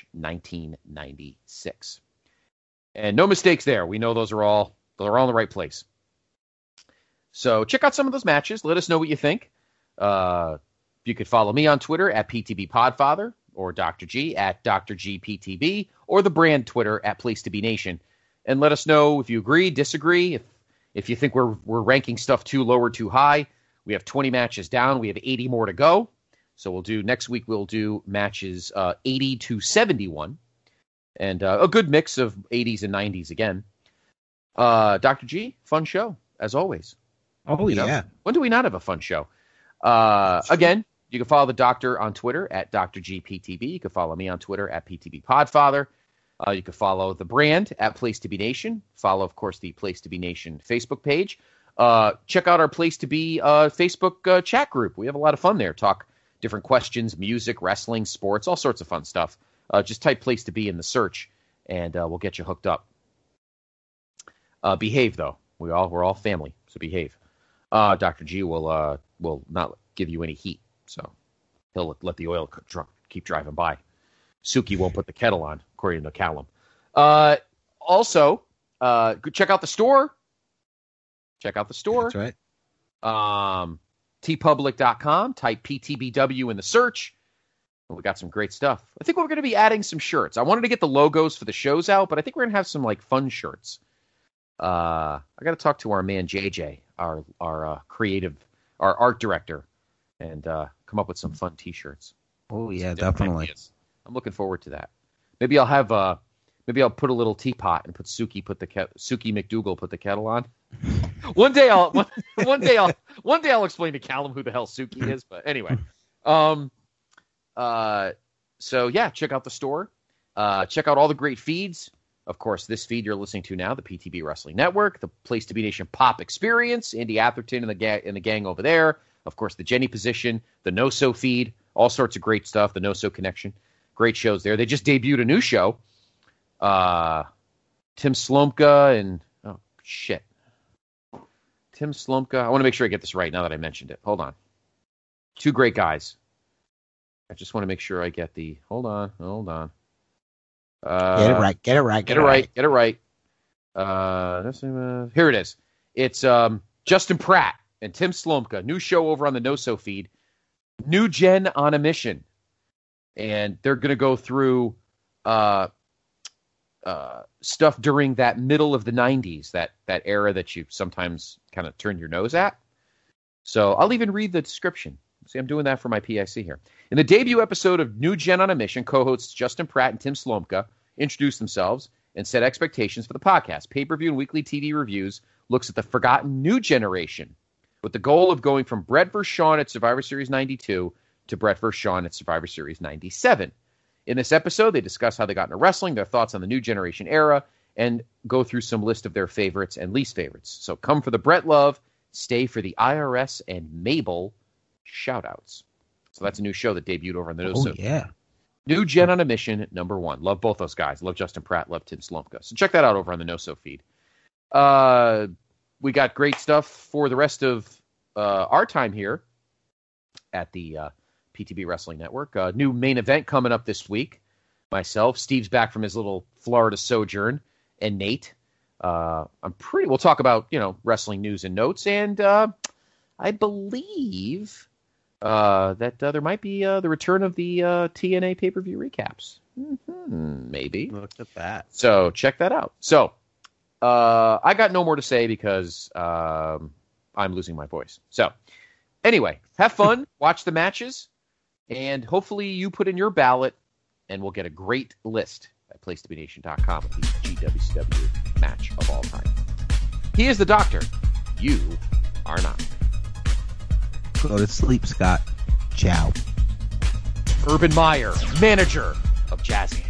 Speaker 2: 1996. And no mistakes there. We know those are all in the right place. So check out some of those matches. Let us know what you think. You could follow me on Twitter at PTBPodfather or Dr. G at Dr. GPTB or the brand Twitter at Place to Be Nation. And let us know if you agree, disagree, if you think we're ranking stuff too low or too high. We have 20 matches down. We have 80 more to go. So next week we'll do matches 80 to 71. And a good mix of 80s and 90s again. Dr. G, fun show, as always.
Speaker 4: Oh, yeah.
Speaker 2: When do we not have a fun show? Again, you can follow the doctor on Twitter at Dr. GPTB. You can follow me on Twitter at PTBPodfather. You can follow the brand at Place to Be Nation. Follow, of course, the Place to Be Nation Facebook page. Check out our Place to Be Facebook chat group. We have a lot of fun there. Talk different questions, music, wrestling, sports, all sorts of fun stuff. Just type Place to Be in the search, and we'll get you hooked up. Behave, though. We're all family, so behave. Dr. G will not give you any heat, so he'll let the oil keep driving by. Suki won't put the kettle on, according to Callum. Also, check out the store.
Speaker 4: That's right.
Speaker 2: tpublic.com. Type PTBW in the search. We got some great stuff. I think we're going to be adding some shirts. I wanted to get the logos for the shows out, but I think we're going to have some fun shirts. I got to talk to our man JJ, our creative, our art director, and come up with some fun T-shirts.
Speaker 4: Oh yeah, definitely.
Speaker 2: Ideas. I'm looking forward to that. Maybe I'll put a little teapot and put Suki McDougal put the kettle on. One day I'll explain to Callum who the hell Suki is. But anyway, so yeah, check out the store. Check out all the great feeds. Of course, this feed you're listening to now, the PTB Wrestling Network, the Place to Be Nation Pop Experience, Andy Atherton and the gang over there. Of course, the Jenny Position, the No-So feed, all sorts of great stuff. The No-So Connection, great shows there. They just debuted a new show. Tim Slomka and Tim Slomka. I want to make sure I get this right now that I mentioned it. Hold on. Two great guys. I just want to make sure I get the. Hold on.
Speaker 4: Get it right.
Speaker 2: Here it is. It's Justin Pratt and Tim Slomka. New show over on the No-So feed. New Gen on a Mission. And they're going to go through stuff during that middle of the 90s, that era that you sometimes kind of turn your nose at. So I'll even read the description. See, I'm doing that for my PIC here. In the debut episode of New Gen on a Mission, co-hosts Justin Pratt and Tim Slomka introduce themselves and set expectations for the podcast. Pay-per-view and weekly TV reviews looks at the forgotten new generation with the goal of going from Bret vs. Shawn at Survivor Series 92 to Bret vs. Shawn at Survivor Series 97. In this episode, they discuss how they got into wrestling, their thoughts on the new generation era, and go through some list of their favorites and least favorites. So come for the Bret love, stay for the IRS and Mabel shout-outs. So that's a new show that debuted over on the No-So.
Speaker 4: Oh, yeah.
Speaker 2: New Gen on a Mission, number 1. Love both those guys. Love Justin Pratt, love Tim Slomka. So check that out over on the No-So feed. We got great stuff for the rest of our time here at the PTB Wrestling Network. New main event coming up this week. Myself, Steve's back from his little Florida sojourn, and Nate. We'll talk about, wrestling news and notes, and I believe that there might be the return of the TNA pay-per-view recaps. Mm-hmm. Maybe.
Speaker 4: Look at that.
Speaker 2: So check that out. So I got no more to say because I'm losing my voice. So anyway, have fun, watch the matches, and hopefully you put in your ballot, and we'll get a great list at PlaceToBeNation.com of the GWCW match of all time. He is the Doctor. You are not.
Speaker 4: Go to sleep, Scott. Ciao.
Speaker 2: Urban Meyer, manager of Jazz Hands.